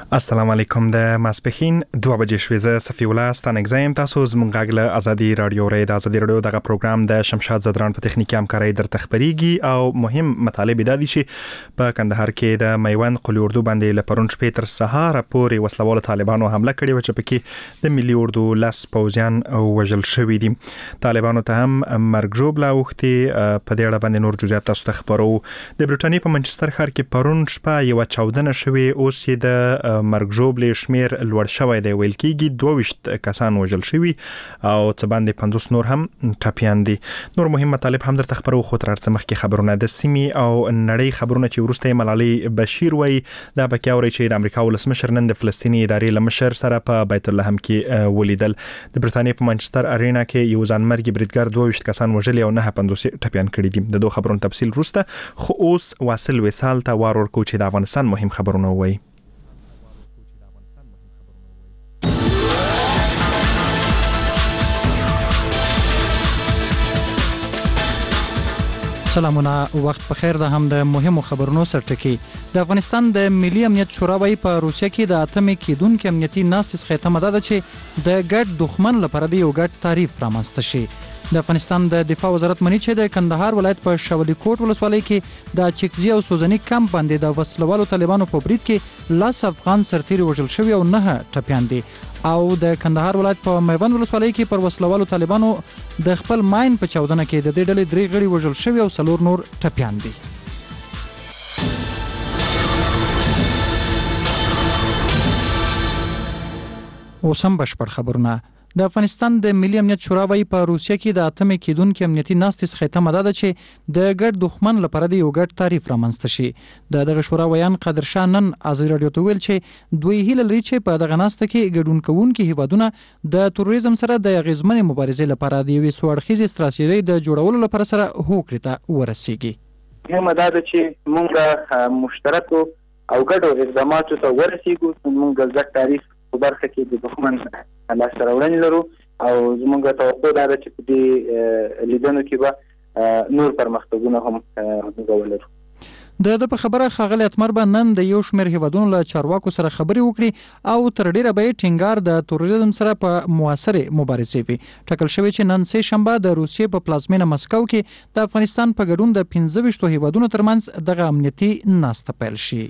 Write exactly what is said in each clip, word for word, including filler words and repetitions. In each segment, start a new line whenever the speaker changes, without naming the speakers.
السلام علیکم د ماسپخین دوه بجې شوې زه صفی الله ستانک زایم تاسو زموږ غاګله ازادي رادیو ری د ازادي رادیو دغه پروګرام د شمشاد زدران په تخنیکی همکارۍ در تخبریږي او مهم مطالب د دي چې په کندهار کې د میوند قلی اردو باندې لپرون شپې تر سهار پورې وسلوال طالبانو حمله کړې و چې پکې د ملي اردو لاس پوزیان وژل شوې دي. طالبانو ته هم مرګ جوړه وختي په دې اړه باندې نور جزئیات تاسو ته خبرو. د برټانیې په منچستر ښار کې پرون شپه یو چاودنه شوې، اوس یې د مرګ جوړ شمیر لوړ شوی دی، ویل کېږي دوه ویشت کسان وژل شوي او څه باندې پنځوس نور هم ټپیان دي. نور مهم مطالب هم درته خبرو، خو تر څه مخکې خبرونه د سیمې او نړۍ خبرونه چې وروسته ملالۍ بشیر وایي دا پکې اوري چې د امریکا ولسمشر نن د فلسطیني ادارې له مشر سره په بیت اللحم کې ولیدل. د برټانیې په منچستر ارینا کې یو ځانمرګي بریدګر دوه ویشت کسان وژلي او نه پنځوس ټپیان کړي دي. د دوه خبرونو تفصیل وروسته، خو اوس واصل وصال ته وار ورکو چې د افغانستان مهم خبرونه وایي.
سلامونه، وخت په خیر. د هم د مهمو خبرونو سرټکی. د افغانستان د ملي امنیت شورا وايي په روسیه کې د اتمې کېدونکو امنیتي ناستې څخه تمه ده چې د ګډ دښمن لپاره د یو ګډ تعریف رامنځته شي. د افغانستان د دفاع وزارت مني چې د کندهار ولایت په شولي کوټ ولسوالۍ کې د چکزي او سوزنی کمپ باندې د وسلوالو طالبانو په برید کې لاس افغان سرتیري وژل شوي او نه ټپیان دي. او د کندهار ولایت په میوند ولسوالۍ کې پر وسلوالو طالبانو د خپل ماین په چاودنه کې د دې ډلې درې غړي وژل شوي او څلور نور ټپیان دي. اوس هم بشپړ خبرونه. د افغانستان د ملي امنیت شورا وايي په روسیه کې د اتمې کېدونکو امنیتي ناستې څخه تمه ده چې د ګډ دښمن لپاره د یو ګډ تعریف رامنځته شي. د دغه شورا ویان قادر شاه نن ازادي رادیو ته ویل چې دوی هیله لري چې په دغه ناسته کې ګډون کوونکي هیوادونه د تروریزم سره د اغیزمنې مبارزې لپاره د یوې سوړخیزې ستراتیژۍ د جوړولو لپاره سره هوکړې ته ورسیږي.
مهمه ده چې موږ مشترکو او ګډو اقداماتو ته ورسیږو. موږ ځکه تعریف په برخه کې د دښمن لاس راوړنې لرو او زموږ توقع دا ده چې په دې لیدنو کې به نور پرمختګونه هم موږ ولرو.
د د په خبره ښاغلی اتمر به نن د یو شمېر هیوادونو له چارواکو سره خبرې وکړي او تر ډیره به یې ټینګار د تروریزم سره په موثرې مبارزې وي. ټاکل شوی چې نن سه شنبه د روسیې په پلازمینه مسکو کې د افغانستان په ګډون د پنځه ویشتو هیوادونو ترمنځ دغه امنیتي ناسته پیل شي.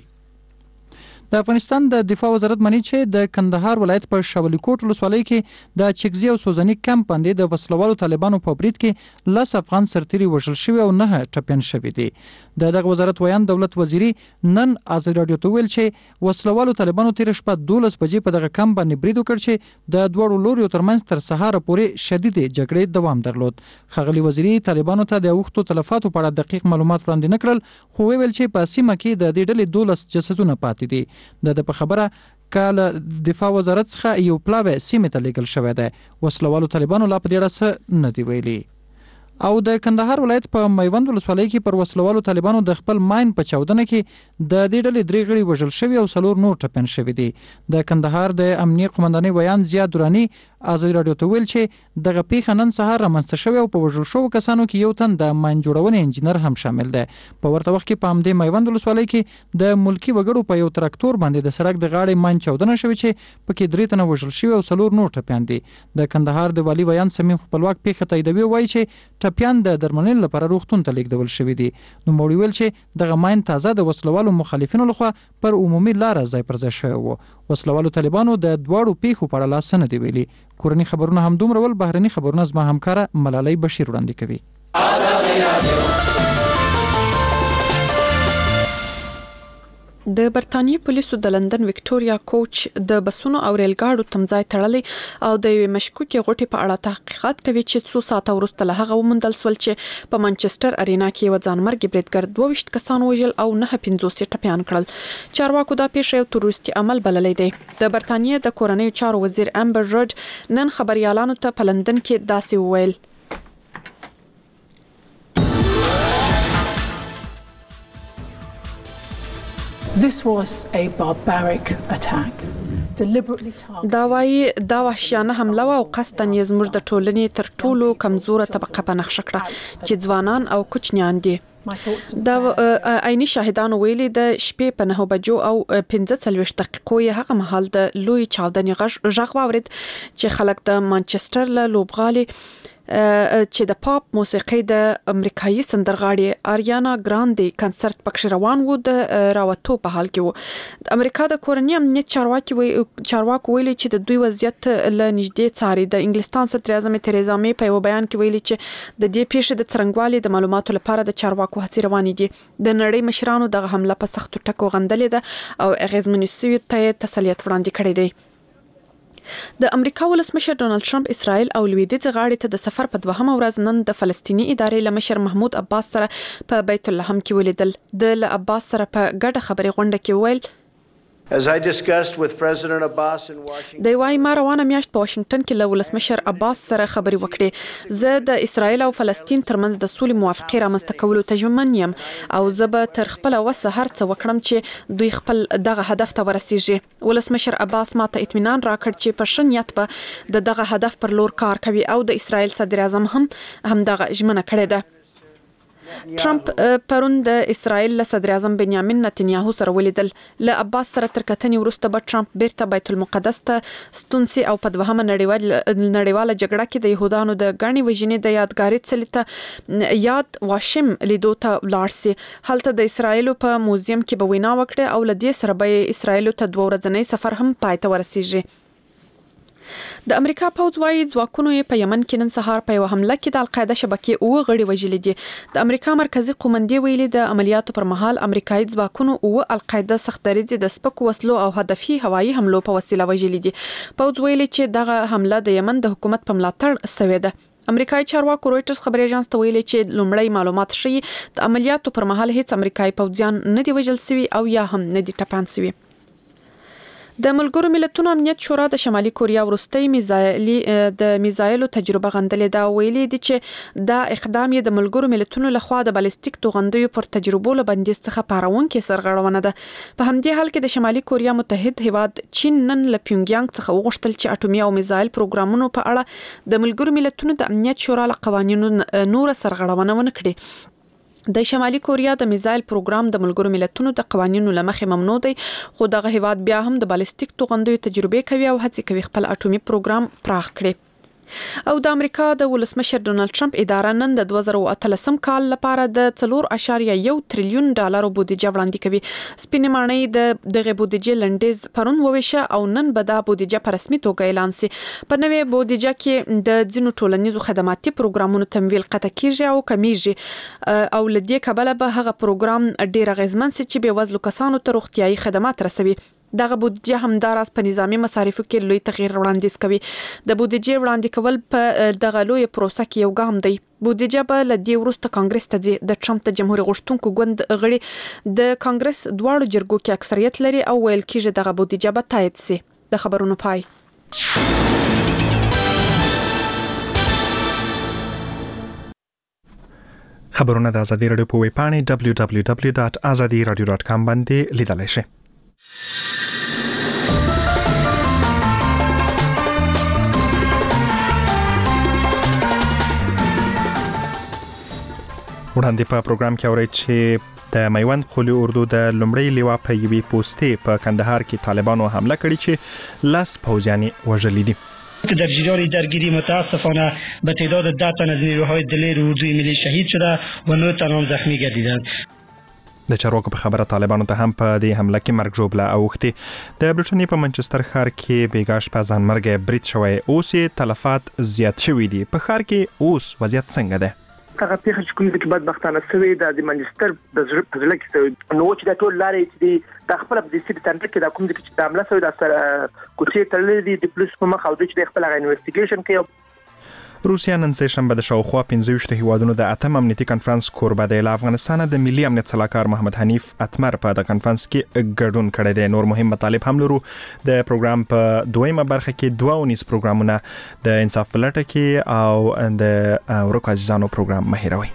د افغانستان د دفاع وزارت مني چې د کندهار ولایت په شولي کوټ ولسوالۍ کې د چکزي او سوزنی کمپ باندې د وسلوالو طالبانو په برید کې لاس افغان سرتیري وژل شوي او نه ټپیان شوي دي. د دغه وزارت ویان دولت وزیري نن ازادي رادیو ته ویل چې وسلوالو طالبانو تیر شپه دولس بجې په دغه کمپ باندې برید وکړ چې د دوړو لوريو ترمنځ تر سهار پورې شدید جګړې دوام درلود. ښاغلي وزیري طالبانو ته د اوښتو تلفاتو په اړه دقیق معلومات وړاندې نه کړل، خو ویل چې په سیمه کې د دې ډلې دولس جسدونه پاتې دي. د د په خبره کله دفاع وزارت څخه یو پلاوی سیمه ته لیږل شوی دی. وسلوالو طالبانو لا په دې اړه څه نه دی ویلي. او د کندهار ولایت په میوند ولسوالۍ کې پر وسلوالو طالبانو د خپل ماین په چاودنه کې د دې ډلې درې غړي وژل شوي او څلور نور ټپیان شوي دي. د کندهار د امنیه قومندانۍ ویان زیاد درانی ازادي رادیو ته ویل چې دغه پیښه نن سهار رامنځته شوې او په وژل شوو کسانو کې یو تن د ماین جوړونې انجینر هم شامل دی. په ورته وخت کې په همدې میوند ولسوالۍ کې د ملکي وګړو په یو تراکتور باندې د سړک د غاړې ماین چاودنه شوې چې پکې درې تنه وژل شوي او څلور نور ټپیان دي. د کندهار د والي ویان سمیم خپلواک پیښه تاییدوي، وایي چې ټپیان د درملنې لپاره روغتون ته لیږدول شوي دي. نو موړي ویل چې دغه ماین تازه د وسلوالو مخالفینو لخوا پر عمومي لاره ځای پر ځای شوی و. وسلوالو طالبانو د دواړو پیښو په اړه لاس نه دی ویلي. کورني خبرونه هم دومره ول، بهرني خبرونه زما همکاره ملالۍ بشیر وړاندې کوي.
د برتانیې پولیسو د لندن وکټوریا کوچ د بسونو او ریل ګاډو تمځای تړلې او د یوې مشکوکې غوټې په اړه تحقیقات کوي چې څو ساعته وروسته له هغه وموندل شول چې په منچستر ارینا کې یو ځانمرګي بریدګر دوه ویشت کسان وژل او نه پنځوس ټپیان کړل. چارواکو دا پیښه یو تروریستي عمل بللی دی. د برتانیې د کورنیو چارو وزیر امبر رډ نن خبريالانو ته په لندن کې داسې وویل:
This was a barbaric attack.
دا وايي دا وحشیانه حمله او قصداً یې زموږ د ټولنې تر ټولو کمزوره طبقه په نښه کړه چې ځوانان او کوچنیان دي.
My thoughts and
دا
prayers.
عیني شاهدانو ویلي د شپې په نه بجو او پنځه څلوېښت دقیقو یې هغه مهال د لوی چاودنې غږ غږ واورید چې خلک د مانچستر له لوبغالي چې د پاپ موسیقي د امریکایي سندرغاړي آریانا ګراندي کنسرت پکښ روان وو د راوتو په حال کې وو. د امریکا د کورنۍ امنیت چارواکي وی چارواکو ویلي چې د دوی وضعیت له نږدې څاري. د انګلستان صدر اعظم تریزا مې په یو بیان کې ویلي چې د دې پیښې د څرنګوالي د معلوماتو لپاره د چارواکو هڅې روانې دي. د نړۍ مشرانو دغه حمله په سختو ټکو غندلې ده او اغیزمنې سوي ته تسلیت وړاندې کړی دی. د امریکا ولسمشر ډونالد ټرمپ اسرائیل او لویدیځ غاړي ته د سفر په دوهمه ورځ نن د فلسطینی ادارې لمشر محمود عباس سره په بیت اللحم کې ولیدل. د عباس سره په ګډه خبري غونډه کې ویل
As I discussed with President Abbas in Washington.
د وای ما روانه میاشت په واشنگټن کې له ولسمشر عباس سره خبري وکړې. زه د اسرائیل او فلسطین ترمنځ د سولې موافقه رامنځته کولو ته ژمن یم او زه به تر خپل وسه هر څه وکړم چې دوی خپل دغه هدف ته ورسیږي. ولسمشر عباس ماته اطمینان راکړ چې په شنیت به د دغه هدف پر لور کار کوي او د اسرائیل صدر اعظم هم هم دغه ژمنه کړې ده. ټرمپ پرون د اسرائیل له صدر اعظم بنیامین نتنیاهو سره ولیدل. له عباس سره تر کتنې وروسته به ټرمپ بیرته بیت المقدس ته ستون سي او په دوهمه نړیواله جګړه کې د يهودانو د غاڼې وژنې د یادګاري څلي ته یاد واشم لیدو ته ولاړ سي. هلته د اسرائیل په موزیم کې به وینا وکړي او له دې سره به اسرائیل ته دوه ورځنی سفر هم پای ته ورسیږي. د امریکا پوځ وايي ځواکونو په یمن کې نن سهار په یو حمله کې د القاعده شبکې او غړي وژلي دي. د امریکا مرکزی قومندي ویلي د عملیاتو پر مهال امریکایي ځواکونو او القاعده سختدریځي د سپکو وسلو او هدفي هوایي حملو په وسیله وژلي دي. پوځ ویلي چې دغه حمله د یمن د حکومت په ملاتړ شوې ده. امریکایي چارواکو رويټرز خبري اژانس ته ویلي چې لومړی معلومات ښيي د عملیاتو پر مهال هیڅ امریکایي پوځیان نه دي وژل شوي او یا هم نه دي ټپان شوي. د ملګرو ملتونو امنیت شورا د شمالي کوریا وروستي میزایلي د میزایلو تجربه غندلې دا ویلي دي چې دا اقدام یې د ملګرو ملتونو لخوا د بالستیک توغندیو پر تجربو له بندیز څخه پارون کې سرغړونه ده. په همدې حال کې د شمالي کوریا متحد هیواد چین نن له پیونګیانګ څخه وغوښتل چې اټومي او میزایل پروګرامونو په اړه د ملګرو ملتونو د امنیت شورا له قوانینو نور سرغړونه ونه کړي. د شمالي کوریا د میزایل پروګرام د ملګرو ملتونو د قوانینو لمخې ممنوع دی خو دغه هیواد بیا هم د بالستیک توغندیو تجربه کوي او هڅه کوي خپل اټومي پروګرام پراخ کړي. او د امریکا د ولسمشر ډونالد ټرمپ اداره نن د دوه زره اتلسم کال لپاره د څلور اشاریه یو تریلیون ډالر بودیجه وړاندې کوي. سپینې ماڼۍ د دغه بودیجه لنډیز پرون وویشه او نن به دا بودیجه په رسمي توګه اعلان شي. په نوې بودیجه کې د ځینو ټولنیزو خدماتي پروګرامونو تمویل قطع کیږي او کمیږي او لدې کبله به هغه پروګرام ډیر غیزمن سي چې به وزلو کسانو ته روغتيایي خدمات رسوي. دغه بودیجه همداراز په نظامی مصارفو کې لوی تغییر وړاندیز کوي. د بودیجه وړاندې کول په دغه لوی پروسه کې یو ګام دی. بودیجه به له دې وروسته کانګرس ته ځي. د ټرمپ د جمهوریت غوښتونکو ګوند غړي د کانګرس دواړو جرګو کې اکثریت لري او ویل کېږي دغه بودیجه به تایید شي. د خبرونو پای.
خبرونه د ازادي رادیو په ویب پاڼې دبلیو دبلیو دبلیو ډاټ ازادي رادیو ډاټ کام باندې لیدلای شئ. وړاندې په پروګرام کې اورئ چې د میوند قولي اردو د لومړی لیوا په یوې پوسټې په کندهار کې طالبانو حمله کړې چې لاس پوځیان وژلي دي.
در جریان درگیری متاسفانه به تعداد ده تن از نیروهای دلیر اردوی ملی شهید شده و نه تن هم زخمی گردیدند.
د چارواکو په خبره طالبانو ته هم په دې حمله کې مرګ ژوبله اوښتې. د برټانیې په منچستر ښار کې بیګا شپه ځانمرګی برید شوی، اوس یې تلفات زیات شوي دي. په ښار کې اوس وضعیت څنګه ده؟
هغه پیښه چې کوم د کې بدبختانه شوې ده د منچستر د ځړ کې نو چې د ټول لارې چې د خپل د سیټ تندر کې د کوم د کې چې عمله شوې د سره کوټې تړلې دي د پولیس په مخ او د چې خپل انویسټیګیشن کوي.
روسیا نن سه شنبه د شاوخوا پنځه ویشت هیوادونو د اتم امنیتي کنفرانس کوربه دی. له افغانستان د ملي امنیت صلاحکار محمد حنیف اتمر په د کنفرانس کې ګډون کړی دی. نور مهم مطالب هم لرو. د پروګرام په دویمه برخه کې دوه ونیس پروګرامونه د انصاف فلټه کې او د ورکو عزیزانو پروګرام مهیروي.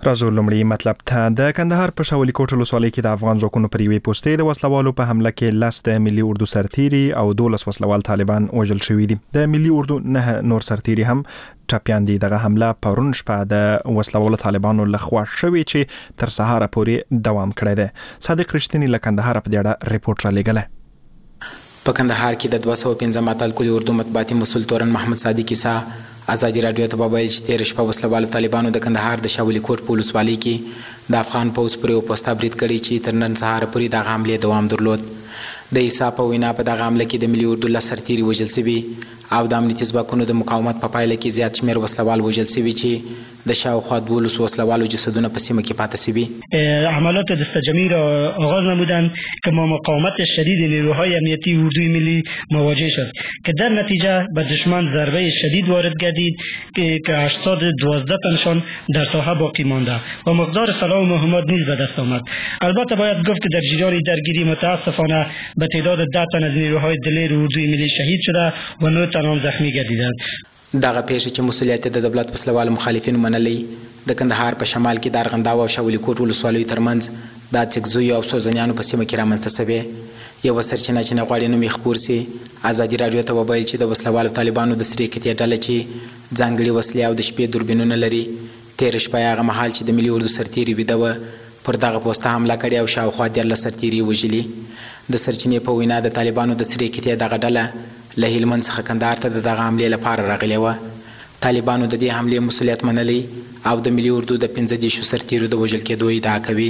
راځو لومړی مطلب ته. د کندهار په شاولي کوټ ولسوالۍ کې د افغان ځواکونو پر یوې پوستې د وسلوالو په حمله کې لس د ملي اردو سرتیري او دولس وسلوال طالبان وژل شوي دي. د ملي اردو نه نور سرتیري هم ټاپیان دي. دغه حمله پرون شپه د وسلوالو طالبانو لخوا شوې چې تر سهار پورې دوام کړی دی. صادق رښتینی له کندهار په دې اړه ریپورت را لېږلی.
په کندهار کې د دوه سوه پنځه اتل کلي اردو مطبوعاتي مسؤل تورن محمد صادق عیسی ازادي رادیو ته وویل چې تېره شپه وسلوالو طالبانو د کندهار د شاولي کوټ په ولسوالۍ کې د افغان پوځ پر یو پوسته برید کړی چې تر نن سهاره پورې دغه حملې دوام درلود. د عیسی په وینا په دغه حمله کې د ملي اردو لس سرتیري وژل سوي او د امنیتي ځواکونو د مقاومت په پایله کې زیات شمېر وسلوال وژل سوي چې د شاوخوا دولس وسلوالو جسدونه په سیمه کې پاته سوي.
عملات دستجمعی را آغاز نمودند که با مقاومت شدید نیروهای امنیتی اردوی ملی مواجه شد که در نتیجه به دشمن ضربه شدید وارد گردید که هشتاد دوازده تنشان در ساحه باقی مانده و مقدار سلاح و مهمات نیز به دست آمد. البته باید گفت که در جریان درگیری متاسفانه به تعداد ده تن از نیروهای دلیر اردوی ملی شهید شده و نه تن هم زخمی گردیدند.
دغه پیښه چې مسؤلیت د دولت وسلوال مخالفینو منلی د کندهار په شمال کې د ارغنداو او شاولي کوټ ولسوالیو ترمنځ د چکزویو او سوزنیانو په سیمه کې رامنځته سوې. یوه سرچینه چې نه غواړي نوم یې خپور سي ازادي راډیو ته وویل چې د وسلوالو طالبانو د سرې کتې ډله چې ځانګړي وسلې او د شپې دوربینونه لري تېره شپه هغه مهال چې د ملي اردو سرتیري ویده وه پر دغه پوسته حمله کړې او شاوخوا دیارلس سرتیري وژلي. د سرچینې په وینا د طالبانو د سرې کتې دغه ډله له هلمند څخه کندهار ته د دغه حملې لپاره راغلې وه. طالبانو د دې حملې مسؤلیت منلی او د ملي اردو د پنځه دېرشو سرتیرو د وژل کېدو ادعا کوي.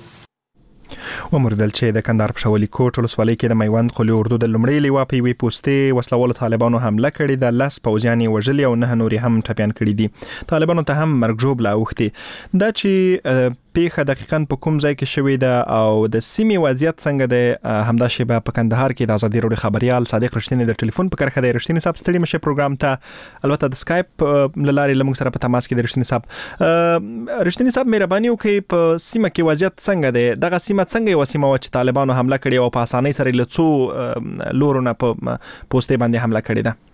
ومردل چې د کندهار په شاولي کوټ ولسوالۍ کې د میوند قلي اردو د لومړۍ لیوا په یوې پوستې وسلوالو طالبانو حمله کړې ده. لس پوځیان یې وژلي او نه نور هم ټپیان کړي دي. طالبانو ته هم مرګ ژوبله اوښتې. دا چې پیښه دقیقاً په کوم ځای کې شوې ده او د سیمې وضعیت څنګه دی همدا شیبه په کندهار کې د ازادي راډیو خبريال صادق رښتینی د ټلیفون په کرښه دی. رښتینی صاحب ستړي مشه پروګرام ته البته د سکایپ لارې لمغ سره په تماس کې د رښتینی صاحب. رښتینی صاحب مهرباني وکړئ په سیمه کې وضعیت څنګه دی؟ دغه سیمه څنګه یو سیمه و چې طالبانو حمله کړې او په اسانۍ سره له څو لورونه په پوسټې باندې حمله کړې ده؟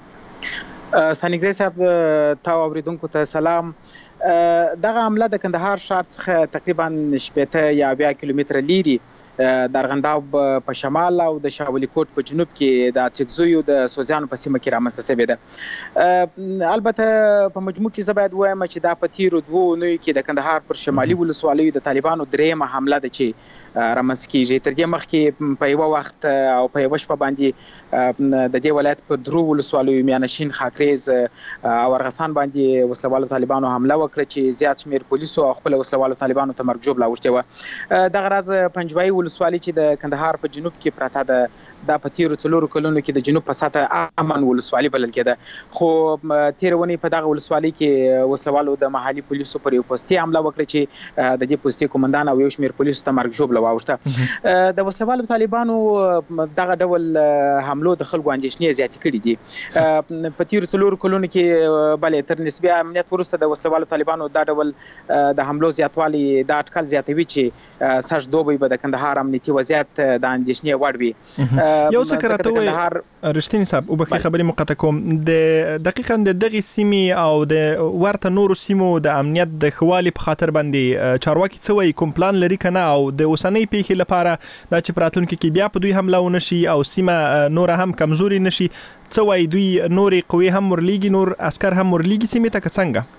سانګزي صاحب تاسو اوریدونکو ته سلام. دغه حمله د کندهار ښار څخه تقریبا شپږ یا اویا کیلومتره لیري د ارغنداو په شمال او د شاولي کوټ په جنوب کې د چکزویو د سوزیانو په سیمه کې رامنځته شوې ده. البته په مجموع کې زه باید ووایم چې دا په تیرو دوو اونیو کې د کندهار پر شمالي ولسوالیو د طالبانو درېیمه حمله ده چې رامنځته کېږي. تر دې مخکې په یوه وخت او په یوه شپه باندې د دې ولایت په درو ولسوالیو میانشین، خاکریز او ارغسان باندې وسلوالو طالبانو حمله وکړه چې زیات شمېر پولیسو او خپل وسلوالو طالبانو ته مرګ ژوبله اوښتې وه. دغه راز پنجوایي ولسوالي چې د کندهار په جنوب کې پراته ده دا په تیرو څلورو کلونو کې د جنوب په سطح امن ولسوالي بلل کېده. خو تېره اونۍ په دغه ولسوالۍ کې وسلوالو د محلي پولیسو پر یو پوستې حمله وکړه چې د دې پوستې قومندان او یو شمېر پولیسو ته مرګ ژوبله واوښته. د وسلوالو طالبانو دغه ډول حملو د خلکو اندېښنې زیاتې کړي دي. په تیرو څلورو کلونو کې بلې تر نسبي امنیت وروسته د وسلوالو طالبانو دا ډول د حملو زیاتوالی دا اټکل زیاتوي چې سږ دوبی به د کندهار امنیتي وضعیت د اندېښنې وړ وي.
یو څه کراته وي رښتینی صاحب او بخې خبرې مقطع د دقیقاً د دغه سیمې او د ورته نورو سیمو د امنیت د خوالي په خاطر باندې چارواکي څه وایي؟ کوم پلان لري کنه او د اوسنۍ پیښې لپاره دا چې پراتونکو کې بیا په دوی حمله ونشي او سیمه نور هم کمزوري نشي څه وایي؟ دوی نورې قوې هم ورلېږي، نور عسكر هم ورلېږي سیمې ته که څنګه؟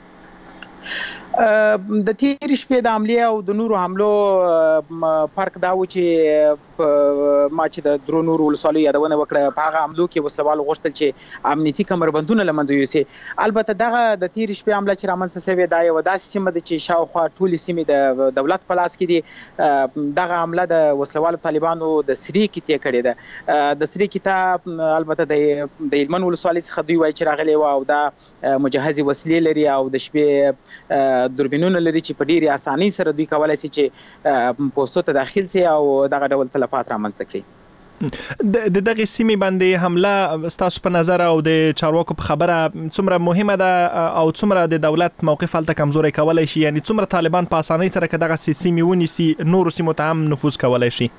د تیرې شپې د حملې او د نورو حملو فرق دا و چې ما چې د درو نورو ولسوالیو یادونه وکړه په هغه حملو کې وسلوالو غوښتل چې امنیتي کمربندونه له منځه یوسي. البته دغه د تیرې شپې حمله چې رامنځته شوې دا یوه داسې سیمه ده چې شاوخوا ټولې سیمې د دولت په لاس کې دي. دغه حمله د وسلوالو طالبانو د سرې کتې کړې ده. د سرې کته البته د هلمند ولسوالۍ څخه دوی وایي چې راغلې وه او دا مجهزې وسلې لري او د شپې دوربینونه لري چې په ډېرې اسانۍ سره دوی کولی شي چې پوستو ته داخل سي او دغه ډول تلفات رامنځته کړي.
د دغه سیمې باندې حمله ستاسو په نظر او د چارواکو په خبره څومره مهمه ده او څومره د دولت موقف هلته کمزوری کولی شي؟ یعنی څومره طالبان په اسانۍ سره که دغه سیمې ونیسي نورو سیمو ته هم نفوذ کولی شي؟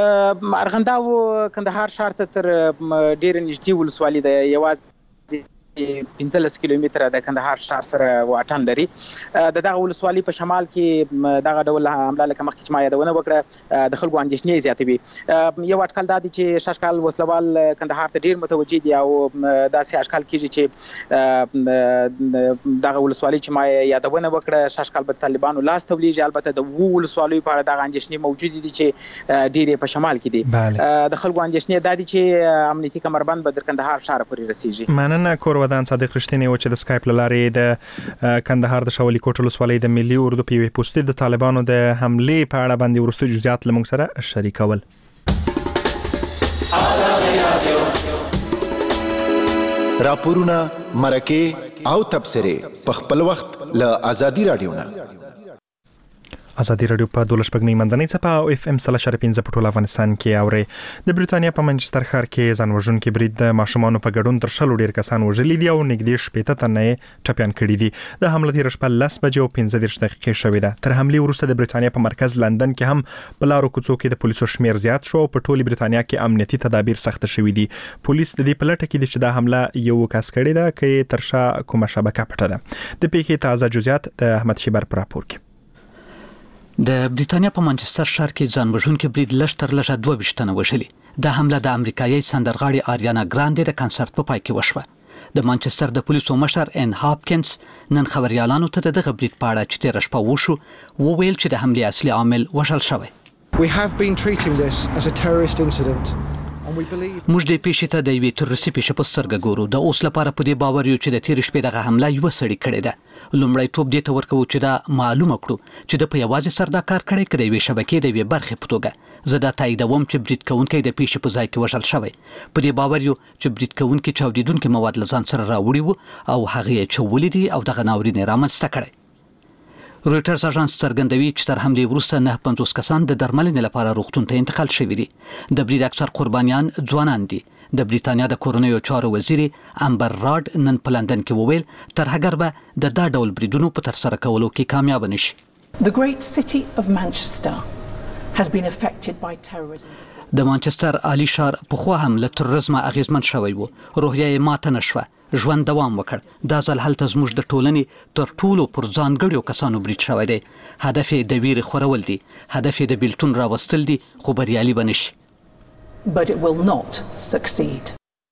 ارغنداو کندهار ښار ته تر ډېره نږدې ولسوالي ده. یوازې پنځلس کیلومتره د کندهار ښار سره واټن لري. د دغه ولسوالۍ په شمال کې دغه ډول حمله لکه مخکې چې ما یادونه وکړه د خلکو اندېښنې زیاتوي. یو اټکل دا دی چې شاشکال وسلوال کندهار ته ډیر متوجه دي او داسې اټکل کیږي چې دغه ولسوالۍ چې ما یادونه وکړه شاشکال به طالبانو لاس ته ولېږي. البته د وو ولسوالیو په اړه دغه اندېښنې موجود دي چې ډېرې په شمال کې دي. د خلکو اندېښنې دا دي چې امنیتي کمربند به در کندهار ښار پورې رسیږي.
مننه کورودان صادق رښتینی و چې د سکایپ له لارې د کندهار د شاولي کوټ ولسوالۍ د ملي اردو په یوې پوسټ د طالبانو د حملې په اړه باندې وروستي جزئیات له موږ سره شریکول.
راپورونه مرکه او تبصره په خپل وخت له ازادي رادیو نه.
ازادي رادیو په دولس پګنی منځنۍ څپه او اف ام سلا شرپین ز پټول افغانستان کې اوري. د بریټانیا په منچستر ښار کې ځانوژن کې برید د ماشومانو په ګډون تر شلو ډیر کسان وژلي دي او نږدې شپږ تنه ټپيان کړي دي. د حمله تیر شپه لس بجې او پنځه دېرش دقیقې شوې ده. تر حملې وروسته د بریټانیا په مرکز لندن کې هم په لارو کوڅو کې د پولیسو شمیر زیات شو او په ټوله بریټانیا کې امنیتي تدابیر سخت شوي دي. پولیس د دې په لټه کې دي چې دا حمله یو کس کړی ده کې ترشا کومه شبکه پټه ده. د پیښې تازه جزئیات د احمد شیبر پر راپور کې.
د بریټانیا په مانچستر ښار کې ځانوژونکي برید لږ تر لږه دوه ویشت تنه وژلي. دا حمله د امریکایي سندرغاړې آریانا ګراندې د کنسرت په پای کې وشوه. د مانچستر د پولیسو مشر ان هاپکینز نن خبريالانو ته دغه برید په اړه چې تیر شپه وشو وویل چې د حملې اصلي عامل وژل شوی.
We have been treating this as a terrorist incident.
موږ د پیښې ته د یوې تروریستي پیښې په سترګه ګورو. د اوس لپاره په دې باور یو چې د تیر شپې دغه حمله یو سړی کړې ده. لومړی توپ دې ته ورکوو چې دا معلومه کړو چې د په یوازې سر دا کار کړی کړي وي شبکې د یوې برخې په توګه. زه دا تاییدوم چې برید کوونکی د پیښې په ځای کې وژل شوی. په دې باور یو چې برید کوونکی چاودیدونکي مواد له ځان سره راوړي وو او هغه یې چولې دي او دغه ناورین رامنځته کړی. رويټرز اژانس څرګندوي چې تر حملې وروسته نه پنځوس کسان د درملنې لپاره روغتون ته انتقال شوي دي. د برید اکثر قربانیان ځوانان دي. د بریټانیا د کورنیو چارو وزیر امبر راد نن په لندن کې وویل تر هغه به د دا ډول بریدونو په تر سره کولو کې کامیاب نشي.
The great city of Manchester has been affected by terrorism.
د مانچستر عالی ښار په خو هم له تروریزم اغیزمن شوی وو. روحیه یې ماته نشوه. ژوند دوام وکړ. دا ځل هلته زموږ د ټولنې تر ټولو پر ځانګړیو کسانو برید شوی دی. هدف یې د ویرې خورول دي. هدف یې د بیلتون راوستل دي خو بریالي به نشي.
But it will not succeed.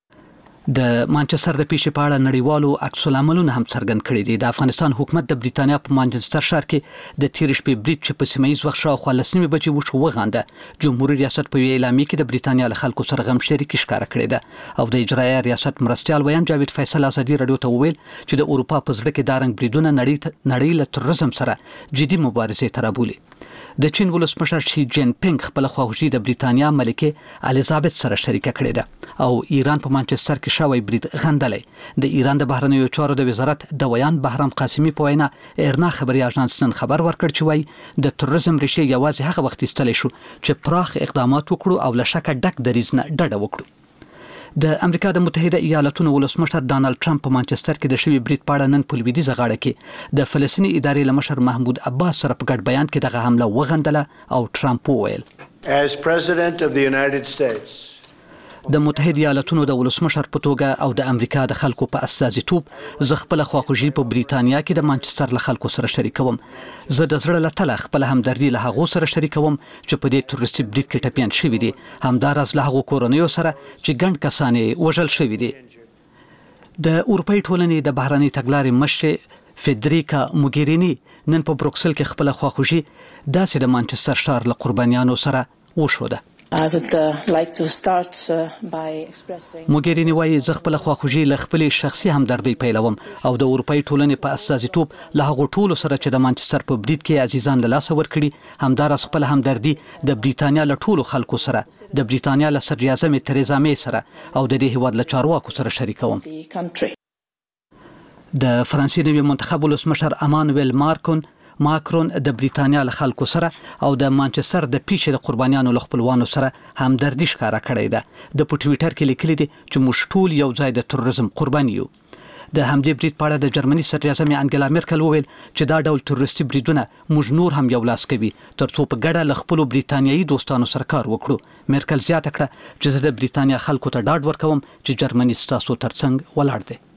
د مانچستر د پیښې په اړه نړیوالو عکس العملونه هم څرګند کړي دي. د افغانستان حکومت د بریټانیا په مانچستر ښار کې د تیر شپې برید چې په سیمه ییز وخت شاوخوا لس نیمې بجې وشو وغانده. جمهوریت ریاست په یوې اعلامیه کې د بریټانیا له خلکو سره غم شریکي ښکاره کړې ده او د اجرایه ریاست مرستیال ویان جاوید فیصل ازادي رادیو ته وویل چې د اروپا په زړه کې دا رنګ بریدونه نړۍ نړۍ له تروریزم سره جدي مبارزې ته رابولي. د چین ولسمشر شي جین پینګ خپل خواخوږي د بریټانیا ملکه الیزابت سره شریکه کړې ده او ایران په مانچستر کې شوی برید غندلی. د ایران د بهرنیو چارو د وزارت د ویان بهرام قاسمی په وینا ایرنا خبري اژانس نن خبر ورکړ چې وایي د تروریزم ریښې یوازې هغه وخت ایستلی شو چې پراخ اقدامات وکړو او له شکه ډک دریځ نه ډډه وکړو. د امریکا د متحده ایالاتونو ولسمشر ډانلډ ټرمپ په مانچستر کې د شوی برید په اړه نن په لویدیځه غاړه کې د فلسطیني ادارې له مشر محمود عباس سره په ګډ بیان کې دغه حمله وغندله او ټرمپ وویل
As President of the United States
د متحده ایالاتونو د ولسمشر په توګه او د امریکا د خلکو په استازیتوب زه خپل خواخوږي په بریټانیا کې د مانچستر له خلکو سره شریکوم. زه د زړه له تله خپل همدردي له هغو سره شریکوم چې په دې تروریستي برید کې ټپیان شوي دي. همداراز له هغو کورنیو سره چې ګڼ کسان یې وژل شوي دي. د اروپایي ټولنې د بهرنۍ تګلارې مشر فدریکا موګیرینی نن په بروکسل کې خپل خواخوږي داسې د مانچستر ښار له قربانیانو سره وښوده.
I would uh, like to start uh, by expressing
موګیرینی وايي زه خپل خواخوږي له خپل شخصي همدردۍ پیلوم او د اروپایي ټولنې په استازیتوب له هغو ټولو سره چې د مانچستر په برید کې عزیزان له لاسه ورکړي. همداراز خپل همدردي د بریټانیا له ټولو خلکو سره د بریټانیا له صدر اعظم تریزا مې سره او د دې هیواد له چارواکو سره شریکوم. د فرانسې نوي منتخب ولسمشر امانویل ماکرون ماکرون د بریټانیا له خلکو سره او د مانچستر د پیښې د قربانیانو له خپلوانو سره همدردي ښکاره کړې ده. د په ټویټر کې لیکلي دي چې موږ ټول یو ځای د تروریزم قرباني یو. د همدې برید په اړه د جرمني صدر اعظم انګلا میرکل وویل چې دا ډول تروریستي بریدونه موږ نور هم یو لاس کوي ترڅو په ګډه له خپلو بریټانیایي دوستانو سره کار وکړو. میرکل زیاته کړه چې زه د بریټانیا خلکو ته ډاډ ورکوم چې جرمني ستاسو ترڅنګ ولاړ دی.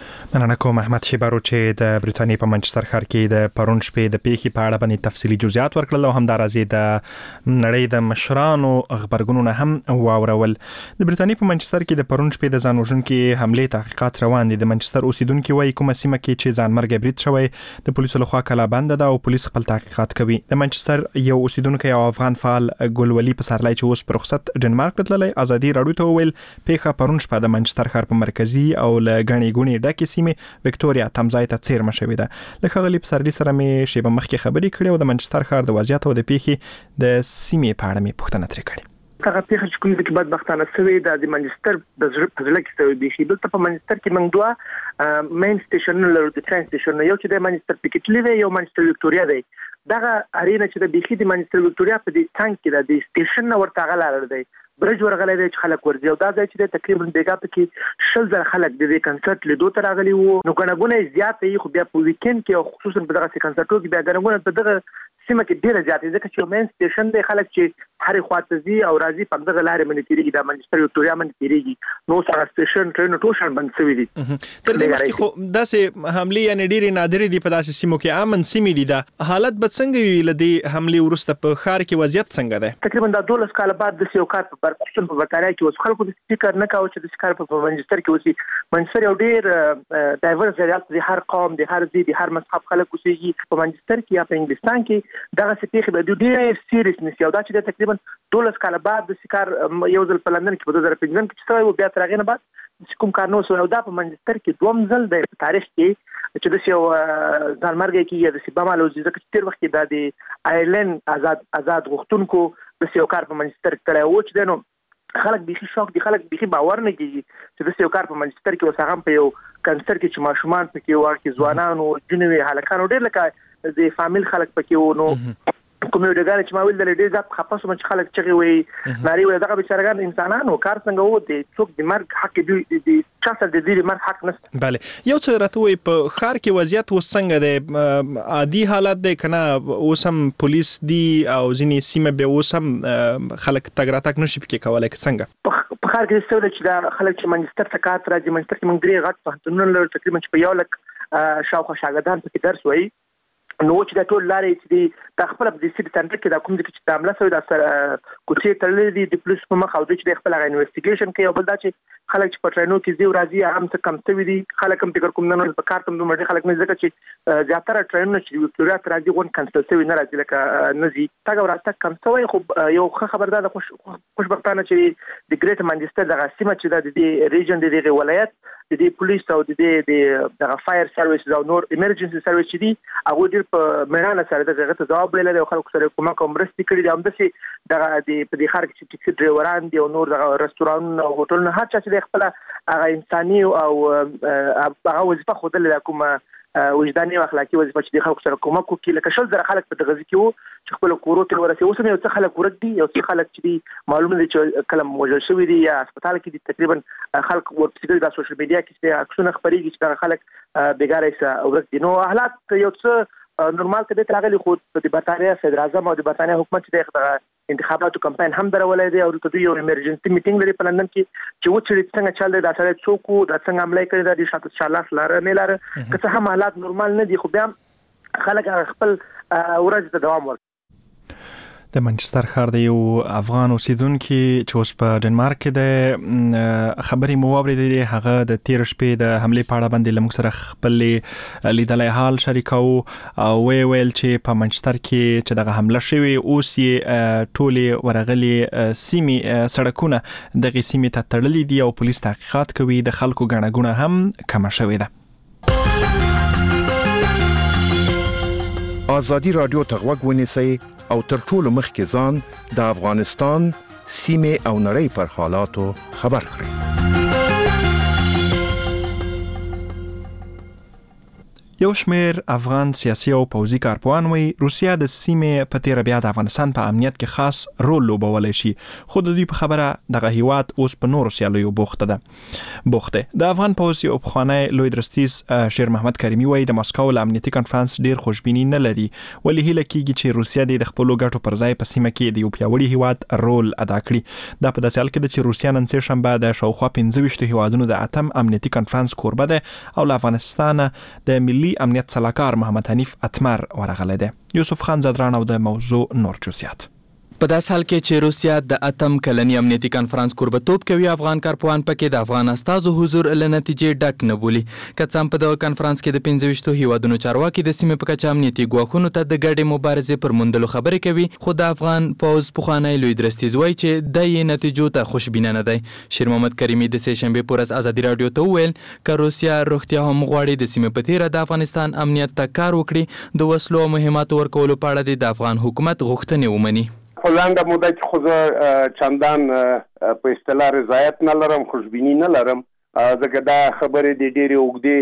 مننه کوم احمد شیبارو چې د بریټانیا په منچستر ښار کې د پرون شپې د پیښې په اړه باندې تفصیلی جزئیات ورکړل او هم د راځي د نړۍ د مشرانو خبرګونونه هم واورول. د بریټانیا په منچستر کې د پرون شپې د ځان وژونکي حمله تحقیقات روان دي. د منچستر اوسیدونکو وايي کومه سیمه کې چې ځان مرګ برید شوی د پولیسو لخوا کلا بند ده او پولیس خپل تحقیقات کوي. د منچستر یو اوسیدونکو او افغان فعال ګلولي پسرلی چې اوس په رخصت ډنمارک ته تللی ازادي راډیو ته وویل پیښه پرون شپه د منچستر ښار په مرکزي او له غني ګونې ډکې وکټوريا تمځای ته څیرمه شوې ده. لکه غلی پسرلی سره مې شیبه مخکې خبرې کړې او د منچستر ښار د وضعیت او د پیښې د سیمې په اړه مې پوښتنه ترې کړې.
هغه پیښه چې کوم د بدبختانه سوي د منچستر د ځل کې سوي د شیدل ته په منچستر کې موږ دوه مین سټیشن لرو د ټرین سټیشن یو چې د منچستر پکټلی دی یو منچستر وکټوريا دی. دغه ارینا چې د بيخي د منچستر وکټوريا په دې ټانک کې د سټیشن ورته غلار دی برج ورغلې دی چې خلک ورځي او دا ځای چې تقریبا بیګا پکې شل زره خلک د دې کنسرت لیدو ته راغلي وو. نو غنغونه زیات یې خو بیا په ویکند کې او خصوصا په دغه کنسرتو کې بیا غنغونه په دغه سیمه کې ډیره زیات ځکه چې مین سټیشن دی خلک چې هر خواته زی او راځي په دغه لارې باندې تیریږي د منچستر وکټوريا باندې تیریږي نو سره سټیشن ټرین ټوشن بند شوی دي.
تر دې مخکې خو داسې حمله یا ډیره نادر دي په داسې سیمو کې امن سیمې دي. دا حالت به څنګه وي لدی حمله ورسته په ښار کې وضعیت څنګه ده؟
تقریبا د دولس کال بعد د سیوکات په برخصتن په وکړای کې اوس خلکو د فکر نه کاوه چې د ښار په منچستر کې اوسې. منچستر یو ډیر ډایورس ځای دی هر قوم دی هر ځای دی هر مذهب خلک اوسېږي. په منچستر کې یا په انګلستان کې دغه سپیخ به ډیر سیریس نشي او دا چې تقریبا دولس کال بعد د سکار یو ځل په لندن کې په دوه زره پنځه کې چې و بیا تر هغه نه بعد کوم کار نو سو دا په منچستر کې دوم ځل د تاریخ کې چې د یو ځان مرګ کې یا د سبا مالو ځکه چې تیر وخت کې د آیرلند آزاد آزاد غوښتونکو د یو کار په منچستر کې کړی و چې دنو خلک بيخي شوک دي خلک بيخي باور نه کوي چې د یو کار په منچستر کې وسغم په یو کنسرت کې چې ماشومان پکې ورکې ځوانانو جنوي هلکانو ډېر لکه د فامیل خلک پکې و نو کومه ډګر چې ما ویل د ډېر ځپ خپاسو مچ خلک چغي وي ناري وي دغه بچارګان انسانانو کار څنګه وو دي څوک د مرګ حق دی د چا د دې مرګ حق نشته.
bale یو څه راته وي په ښار کې وضعیت وسنګ دی عادي حالت دی کنه اوسم پولیس دی او ځینې سیمه به اوسم خلک تګ راتګ نشي پکې کولای څنګه
په ښار کې څه چې دا خلک چې منچستر ته کار راځي منچستر کې موږ درې غټ پهتونونه لرو تقریبا چې په یو لک شاوخوا شاګردان پکې درس وایي. نو چې دا ټول لارې چې د خپل د سیټ سنټر کې دا کوم ځکه چې د عمله سوي د سره کوټې تړلې دي د پولیس په مخ او د چې خپل انویسټیګیشن کوي او بل دا چې خلک چې په ټرینو کې زیو راځي هم څه کم څه دي خلک هم فکر کوم نه په کار تم دومره خلک نه ځکه چې زیاتره ټرینونه چې وکټوريا ته راځي غون کنسل شوی نه راځي لکه نزي تاګه ورته کم څوی خو یو خبردار خوش خوشبختانه چې د ګریټ منچستر دغه سیمه چې د دې ریجن د دې ولایت د دې پولیس او د دې د فایر سرویس او نور ایمرجنسي سرویس چې دي هغه ډېر په میرانه سره دغه ته جواب ویل او خلکو سره کومه کوم مرستې کړې دي هم د سي دغه د په دې ښار کې چې ټیکسي ډرایوران دي او نور دغه رستورانونه او هوټلونه هر چا چې خپل هغه انساني او هغه وظیفه خوده کومه وجداني او اخلاقی وظیفه چې د خلکو سره کومک کوي لکه شل زره خلک په دغه ځکه وو چې خپل کورو ته ورسي اوس یو څه خلک ورک دي یو څه خلک چې معلومه دي چې کلم موجود شوی دي یا هسپتال کې دي تقریبا خلک ورپسې د سوشل میډیا کې چې عکسونه خبريږي چې خلک بیګاره سه ورک دي. نو حالات یو څه نورمال کده تراغلی خو د برتانیا صدر اعظم او د برتانیا حکومت د انتخاباتو کمپاین هم درولې دي او د دوی یو ایمرجنسي میټینګ لري په لندن کې چې و چې څنګه چل دی دا سره څوک د څنګه عملي کړی دا د شاته شالاس لاره نه لاره که څه هم حالات نورمال نه دي خو بیا خلک خپل ورځ ته دوام ورکوي.
د منچستر ښار د یو افغان اوسیدونکو چې اوس په ډنمارک کې د خبري مو واورېدلې هغه د تیر شپې د حمله په اړه باندې لمغ سره خپل لیدلای حال شریکو او وی ویل چې په منچستر کې چې دغه حمله شوی اوس یې ټولې ورغلي سیمې سړکونه دغه سیمې ته تړلې دي او پولیس تحقیقات کوي د خلکو غڼه غونه هم کم شوې ده.
آزادی رادیو ته غوږ ونیسئ او تر ټولو مخکې ځان د افغانستان سیمې او نړۍ پر حالاتو خبر کړئ.
یو شمیر افغان سیاسي او پوځي کارپوهان وایي روسیا د سیمې په تیر بیا د افغانستان په امنیت کې خاص رول لوبولی شي، خو د دوی په خبره دغه هیواد اوس په نورو سیالیو بوخته ده بوخته د افغان پوځ یو پخوانی لوی درستیز شیر محمد کریمي وایي د مسکو له امنیتي کنفرانس ډیر خوشبیني نه لري، ولې هیله کیږي چې روسیا د خپلو ګټو پر ځای په سیمه کې د یو پیاوړي هیواد رول ادا کړي. دا په داسې حال کې ده چې روسیا نن سه شنبه د شاوخوا پنځه ویشت هیوادونو د اتم امنیتي کنفرانس کوربه ده او له افغانستان د ملي امنیت صلاحکار محمد حنیف اتمر ورغلی دی. یوسف خان زدران او د موضوع نور جزئیات.
په داس حال کې چې روسیا د اتم کلنی امنیتي کنفرانس کوربتوب کوي، افغان کارپوهان پکې د افغان استازو حضور له نتیجې ډک نه بولي. که څه هم په دغه کنفرانس کې د پنځه ویشتو هیوادونو چارواکي د سیمې په کچه امنیتي ګواښونو ته د ګډې مبارزې پر موندلو خبرې کوي، خو د افغان پوځ پخوانی لوی درستیز وایي چې د یې نتیجو ته خوشبینه نه دی. شیر محمد کریمي د سه شنبې په ورځ ازادي راډیو ته وویل که روسیا روغتیا هم غواړي د سیمې په تیره د افغانستان امنیت ته کار وکړي، د وسلو او مهماتو ورکولو په اړه د افغان حکومت غوښتنې ومني.
په لنډه موده کې خو زه چندان په اصطلاح رضایت نه لرم، خوشبیني نه لرم، ځکه دا خبرې د ډېرې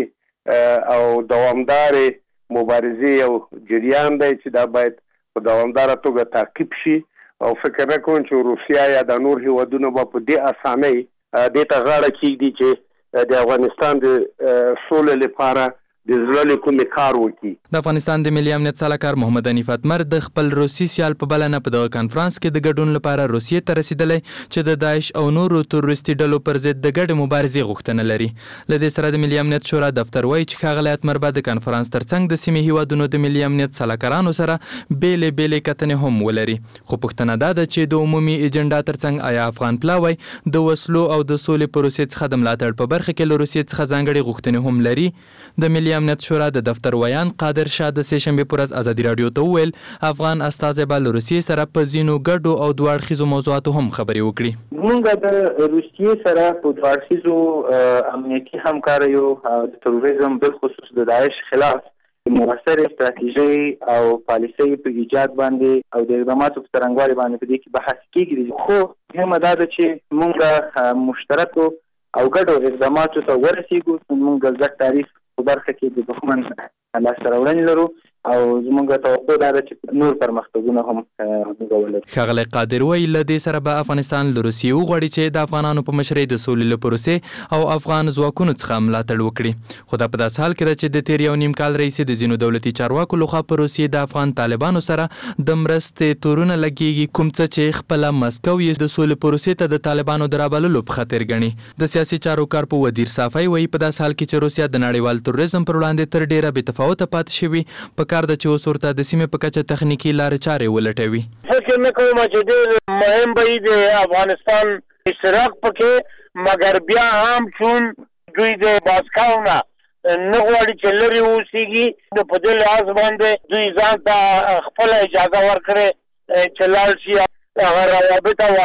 اوږدې او دوامدارې مبارزې او جریان دی چې دا باید په دوامداره توګه تعقیب شي، او فکر نه کوم چې روسیا یا د نور هیوادونو به په دې اسانۍ دې ته غاړه کېږدي چې د افغانستان د سولې لپاره د زړه کومې کار وکړي.
د افغانستان د ملي امنیت صلاحکار محمد حنیف اتمر د خپل روسي سیال په بلنه په دغه کنفرانس کې د ګډون لپاره روسیې ته رسیدلی چې د داعش او نورو تروریستي ډلو پر ضد د ګډې مبارزې غوښتنه لري. له دې سره د ملي امنیت شورا دفتر وایي چې ښاغلی اتمر به د کنفرانس ترڅنګ د سیمې هیوادونو د ملي امنیت صلاحکارانو سره بیلې بیلې کتنې هم ولري. خو پوښتنه دا ده چې د عمومي ایجنډا ترڅنګ آیا افغان پلاوی د وسلو او د سولې پروسې څخه د ملاتړ په برخه کې له روسیې څخه ځانګړې غوښتنې هم لري. د ملي امنیت شورا د دفتر ویان قادر شاه د سه شنبې په ورځ ازادي راډیو ته وویل افغان استازی به له روسیې سره په ځینو ګډو او دوه اړخیزو موضوعاتو هم خبرې وکړي.
موږ د روسیې سره په دوه اړخیزو امنیتي همکاریو او د تروریزم بالخصوص د داعش خلاف موثر استراتیژي او پالیسۍ په ایجاد باندې او د اقداماتو په څرنګوالي باندې په دې کې بحث کیږي، خو مهمه دا ده چې موږ مشترکو او ګډو اقداماتو ته ورسیږو. موږ ځکه تعریف په برخه کې د دښمن لاسته راوړنې لرو او زموږ توقع دا ده چې نور پرمختګونه هم موږ ولرو.
ښاغلی قادر وایي له دې سره به افغانستان له روسیې وغواړي چې د افغانانو په مشرۍ د سولې له پروسې او افغان ځواکونو څخه ملاتړ وکړي. خو دا په داسې حال کې ده چې د تیر یو نیم کال راهیسې د ځینو دولتي چارواکو لخوا په روسیې د افغان طالبانو سره د مرستې تورونه لګیږي، کوم څه چې خپله مسکو یې د سولې پروسې ته د طالبانو د رابللو په خاطر ګڼي. د سیاسي چارو کارپوه ودیر صافی وایي په داسې حال کې چې روسیا د نړیوال تروریزم پر وړاندې تر ډیره بې تفاوته پاتې شوي، په کار ده چې اوس ورته د سیمې په کچه تخنیکي لارې چارې ولټوي.
فکر نه کوم چې ډېر مهم به وي د افغانستان اشتراک پکې، مګر بیا هم چون دوی د ماسکو نه نه غواړي چې لرې اوسېږي، نو په دې لحاظ باندې دوی ځان ته خپله اجازه ورکړې چې لاړ شي هغه روابط او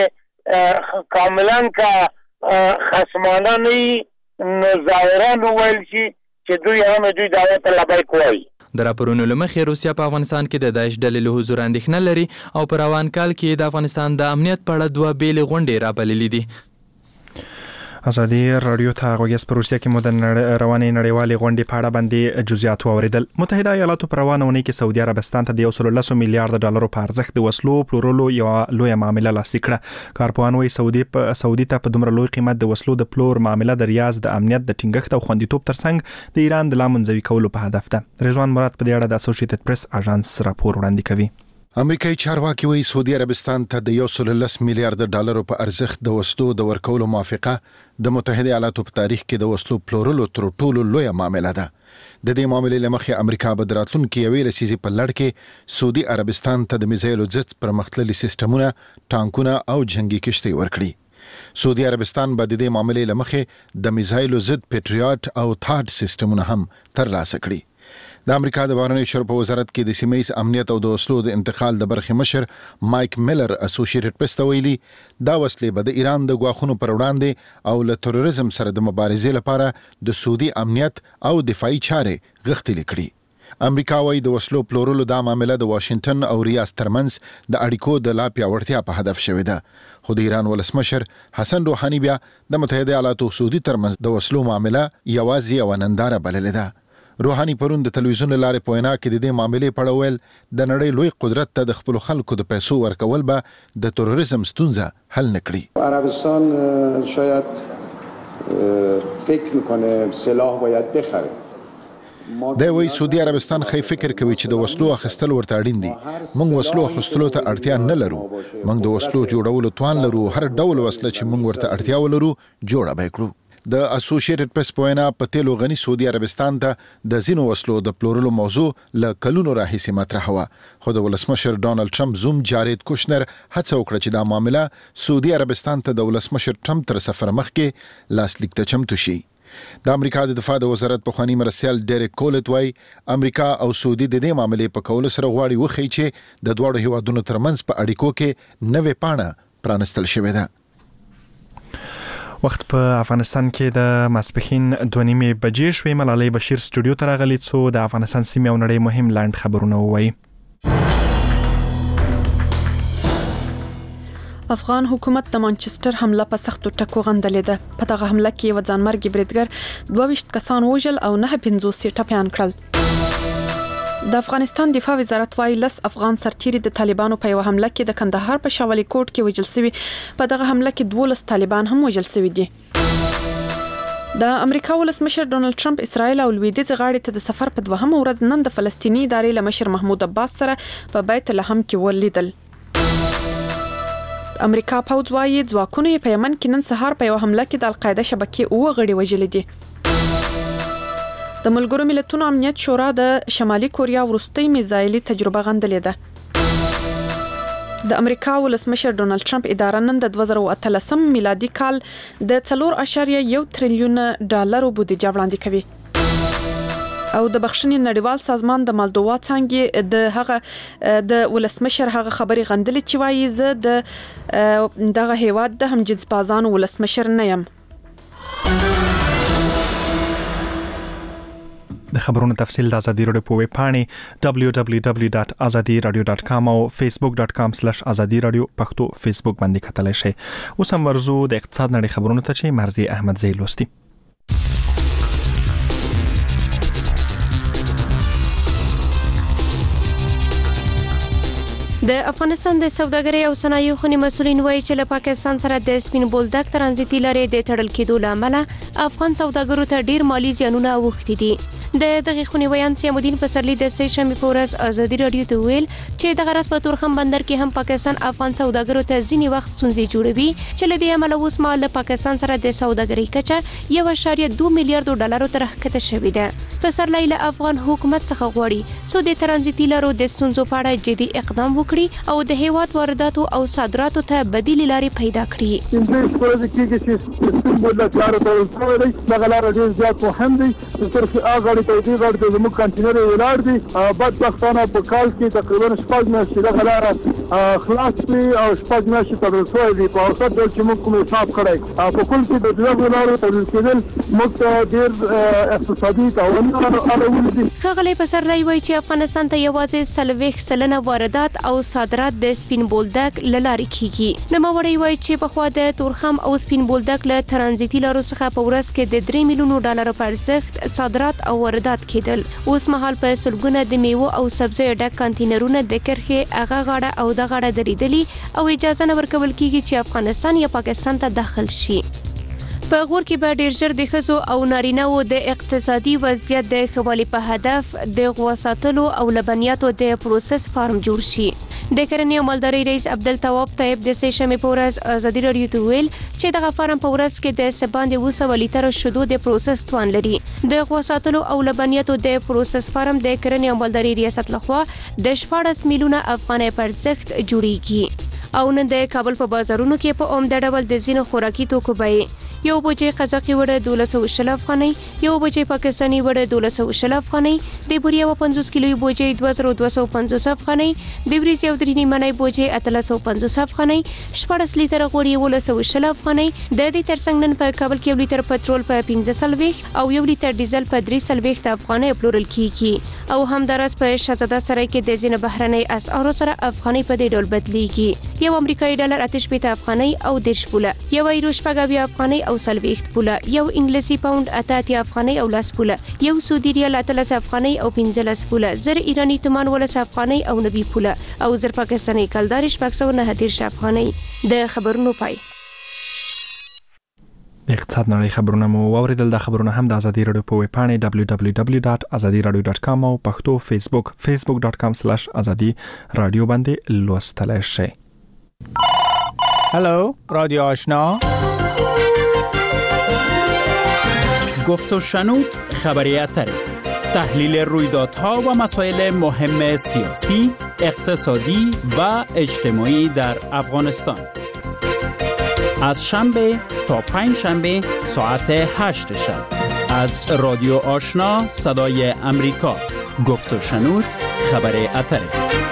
اړیکې کاملا که خصمانه نه وي نو ظاهرا وویل شي چې دوی هم دوی دعوت لبیک وایي.
د راپورونو له مخې روسیا په افغانستان کې د داعش ډلې له حضور اندېښنه لري او په روان کال کې د افغانستان د امنیت په اړه دوه بیلې غونډې رابللې دي.
ازادي راډیو ته غوږیاست. په روسیا کې مو د روانې نړیوالې غونډې په اړه باندې جزئیات واوریدل. متحده ایالاتو په روانه اونۍ کې سعودي عربستان ته د یو سل لس میلیارډ ډالرو په ارزښت د وسلو پلورلو یوه لویه معامله لاسلیک کړه. کارپوهان وایي سعودي په سعودي ته په دومره لوی قیمت د وسلو د پلور معامله د ریاض د امنیت د ټینګښت او خوندیتوب ترڅنګ د ایران د لا منځوي کولو په هدف ده. رضوان مراد په دې اړه د اسوسییټډ پریس اژانس راپور وړاندې کوي.
امریکایي چارواکي وایي سعودي عربستان ته د یو سل لس میلیارډ ډالرو په ارزښت د وسلو د ورکولو موافقه د متحده ایالاتو په تاریخ کې د وسلو پلورلو تر ټولو لویه معامله ده. د دې معاملې له مخې امریکا به د راتلونکي یوې لسیزې په لړ کې سعودي عربستان ته د میزایلو ضد پرمختللي سیسټمونه، ټانکونه او جنگي کشتۍ ورکړي. سعودي عربستان به د دې معاملې له مخې د میزایلو ضد پیټریاټ او تھاډ سیسټمونه هم ترلاسه کړي. د امریکا د بهرنیو چارو په وزارت کې د سیمه ییز امنیت او د وسلو د انتقال د برخې مشر مایک میلر اسوسییټډ پریس ته ویلي دا وسلې به د ایران د ګواښونو پر وړاندې او له تروریزم سره د مبارزې لپاره د سعودي امنیت او دفاعي چارې غښتلې کړي. امریکا وايي د وسلو پلورلو دا معامله د واشنگټن او ریاض ترمنځ د اړیکو د لا پیاوړتیا په هدف شوې ده. خو د ایران ولسمشر حسن روحاني بیا د متحده ایالاتو سعودي ترمنځ د وسلو معامله یوازې یوه ننداره بللې ده. روحاني پرون د تلویزیون لارې په وینا کې د دې معاملې په اړه ویل د نړۍ لوی قدرت ته د خپل خلکو د پیسو ورکول به د تروریزم ستونزه حل نکړي.
عربستان شاید فکر میکنه سلاح باید بخره.
دا وی سعودي عربستان خې فکر کوي چې د وسلو اخیستل ورته اړین دي. موږ وسلو اخیستلو ته اړتیا نه لرو. موږ د وسلو جوړولو توان لرو. هر ډول وسله چې موږ ورته اړتیا ولرو جوړه به کړو. د اسوسییټډ پریس په وینا په تیلو غني سعودي عربستان ته د زینو وسلو د پلورلو موضوع له کلونو راهیسې مطرح وه، خو د ولسمشر ډانلډ ټرمپ زوم جارید کوشنر هڅه وکړه چې دا معامله سعودي عربستان ته د ولسمشر ټرمپ تر سفر مخکې لاسلیک ته چمتو شي. د امریکا د دفاع د وزارت پخوانی مرستیال ډیریک کولت وای امریکا او سعودي د دې معاملې په کولو سره غواړي وښیي چې د دواړو هیوادونو ترمنځ په اړیکو کې نوې پاڼه پرانستل شوې ده.
وخت په افغانستان کې د ماسپښین دوه نیمې بجې شوې. ملالۍ بشیر سټوډیو ته راغلي څو د افغانستان سیمې او نړۍ مهم لاند خبرونه ووایي.
افغان حکومت د مانچستر حمله په سختو ټکو غندلې ده. په دغه حمله کې یو ځانمرګي بریدګر دوه ویشت کسان وژل او نه پنځوس یې ټپیان کړل. د افغانستان دفاع وزارت وايي لس افغان سرتیري د طالبانو په یو حمله کې د کندهار په شاولي کوټ کې وژل شوي. په دغه حمله کې دولس طالبان هم وژل شوي دي. د امریکا ولسمشر ډونالد ټرمپ اسرائیل او لویدیځ غاړې ته د سفر په دوهمه ورځ نن د فلسطیني ادارې له مشر محمود عباس سره په بیت لحم کې ولیدل. امریکا پوځ وايي ځواکونه په یمن کې نن سهار په یو حمله کې د القاعده شبکې اوه غړي وژلي دي. د ملګرو ملتونو امنیت شورا د شمالي کوریا وروستۍ میزایلي تجربه غندلې ده. د امریکا ولسمشر ډونالد ټرمپ اداره نن د دوه زره او اتلسم میلادي کال د څلور اعشاریه یو تریلیون ډالرو بودیجه وړاندې کوي. او د بخښنې نړیوال سازمان د مالدووا څنګه د هغه د ولسمشر هغه خبري غندلې چې وايي زه د دغه هیواد د همجنسبازانو ولسمشر نه یم.
د خبرونو تفصیل د ازادي رادیو په ویب پاڼې دبلیو دبلیو دبلیو ډاټ ازادي رادیو ډاټ کام او فیسبوک ډاټ کام سلیش ازادي رادیو پښتو فیسبوک باندې کتلی شئ. اوس هم ورځو د اقتصاد نړۍ خبرونو ته چې مرزي احمدزی لوستي.
د افغانستان د سوداګرۍ او صنایعو خونې مسولین وایي چې له پاکستان سره د سپین بولدک ترانزیتي لارې د تړل کېدو له امله افغان سوداګرو ته ډیر مالی زیانونه اوښتي دي. د دغه خونې ویان سیمودین پسرلی د سې شنبې په ورځ ازادي رادیو ته ویل چې دغه راز په تورخم بندر کې هم پاکستان افغان سوداګرو ته ځینې وخت ستونزې جوړوي چې له دې امله اوس مهال د پاکستان سره د سوداګرۍ کچه یو اعشاریه دوه میلیارډ ډالرو ته راښکته شوې ده. پسرلی له افغان حکومت څخه غواړي څو د ترانزیتي لارو د ستونزو په اړه جدي اقدام وکړي او د هیواد وارداتو او صادراتو ته بدیل لارې پیدا کړي.
د پروژې کې چې سپین بولدک لار ته ورسوي دغه لار ډېر زیات مهم دی. تر څو هغه ته دې غړ د زموږ کانټینر ولاړ دي. بدبختانه په کال کې تقریبا شپږ میاشتې دغه لار خلاص شي او شپږ میاشتې تړل شوی دي. په اوسط ډول چې موږ کوم حساب کړی په کل کې د دغه لارو تړل کېدل موږ ته ډېر اقتصادي تاوانونه اړولي دي.
ښاغلی پسرلی وایي چې افغانستان ته یوازې څلوېښت سلنه واردات او صادرات د سپین بولدک له لارې کیږي. نوموړی وایي چې پخوا د تورخم او سپین بولدک له ترانزیتي لارو څخه په ورځ کې د درې میلیونو ډالرو په ارزښت صادرات او واردات کېدل. اوس مهال په سلګونه د میوو او سبزیو ډک کانټینرونه د کرښې هغه غاړه او د غاړه درېدلي او اجازه نه ورکول کیږي چې افغانستان یا پاکستان ته داخل شي. په غور کې به ډیر ژر د ښځو او نارینه‌و د اقتصادي وضعیت د ښه والي په هدف د غوا ساتلو او لبنیاتو د پروسس فارم جوړ شي. د کرنې او مالدارۍ رئیس عبدالتواب طیب د سې شنبې په ورځ ازادي رادیو ته ویل چې دغه فارم په ورځ کې د څه باندې اوه سوه لیټره شیدو د پروسس توان لري. د غوا ساتلو او لبنیاتو د پروسس فارم د کرنې او مالدارۍ ریاست لخوا د شپاړس میلیونه افغانۍ په ارزښت جوړیږي. او نن د کابل په بازارونو کې په عمده ډول د ځینو خوراکي توکو بیې یو بوجۍ قزاقي وړه دولس سوه شل افغانۍ، یو بوجۍ پاکستاني وړه دولس سوه شل افغانۍ، د بوري یوه پنځوس کیلوي بوجۍ دوه زره دوه سوه پنځوس افغانۍ، د وریځ یو درې نیمنۍ بوجۍ اتلس سوه پنځوس افغانۍ، شپاړس لیټره غوړي یولس سوه شل افغانۍ. د دې ترڅنګ نن په کابل کې یو لیټر پټرول په پنځه څلوېښت او یو لیټر ډیزل په درې څلوېښت افغانۍ پلورل کیږي. او همدارس په شهزاده سرای کې د ځینو بهرنۍ اسعارو سره افغاني په دې ډول بدلیږي. یو امریکایي ډالر اته شپېته افغاني او دېرش پوله، یو یورو شپږ اویا افغاني او څلوېښت پوله، یو انګلیسي پاوند اته اتیا افغاني او لس پوله، یو سعودي ریال اتلس افغاني او پنځلس پوله، زر ایراني تومان ولس افغاني او نوي پوله او زر پاکستاني کلدار شپږ سوه نهه دېرش افغاني. د خبرونو پای.
اقتصاد نړۍ خبرونه مو واوریدل. د خبرونه هم د ازادي رادیو په ویب پاڼه دبلیو دبلیو دبلیو ډاټ ازادي رادیو ډاټ کام او پښتو فیسبوک فیسبوک ډاټ کام سلاش ازادي رادیو باندې لوستلای شئ.
هلو رادیو آشنا، گفت و شنود خبری اتری، تحلیل رویدادها و مسائل مهم سیاسی، اقتصادی و اجتماعی در افغانستان. از شنبه تا پنج شنبه ساعت هشت شب از رادیو آشنا صدای امریکا. گفت و شنود خبر اتری.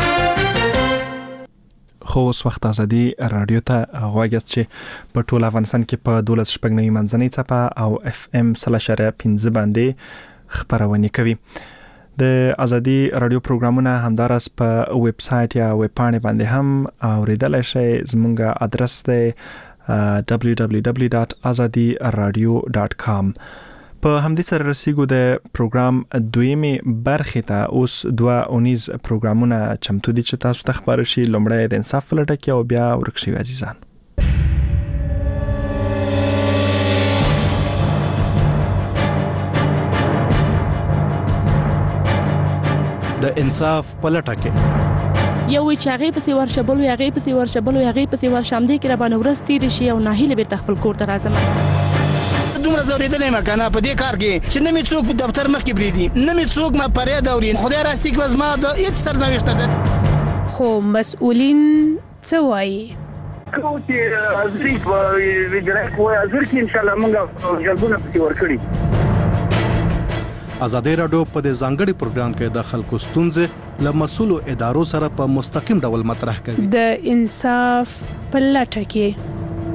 خو اوس وخت ازادي رادیو ته غواړئ چې په ټول افغانستان کې په دولس شپږ نوي منځنۍ څپه او اف ام سلاشره پنځه باندې خبرونه کوي. د ازادي رادیو پروګرامونه همدارس په ویب سټ یا ویب پاڼه باندې هم اوریدلای شئ. زموږ ادرس دی دبلیو دبلیو دبلیو ډاټ ازادي رادیو ډاټ کام. په همدې سره رسیدو د پروګرام دویمه برخه ته. اوس دوه اونیز پروګرامونه چمتو دي چې تاسو ته خبر شي. لومړی د انصاف فلټه کې او بیا ورکشي عزیزان.
د انصاف فلټه کې
یو وی چې هغه پسې ورشبلو هغه پسې ورشبلو هغه پسې ورشمدې کې را باندې ورستې رشي او ناهیله به تخپل کور ته راځم.
دومره زوریدلې ما کنه په دې کار کې چې نه می څوک دفتر مخ کې بریدي، نه می څوک ما پرې دوري. خدای راستي کې وزما د هیڅ سرنوشت ده.
خو مسؤلین څه وایي؟
کو چې ازري ویډرا کوی ازر کې ان شاء الله موږ جلبونه پتی ورکړي.
ازادي رادیو په دې ځانګړي پروګرام کې د خلکو ستونزې له مسؤلو ادارو سره په مستقیم ډول مطرح کوي.
د انصاف په لټه کې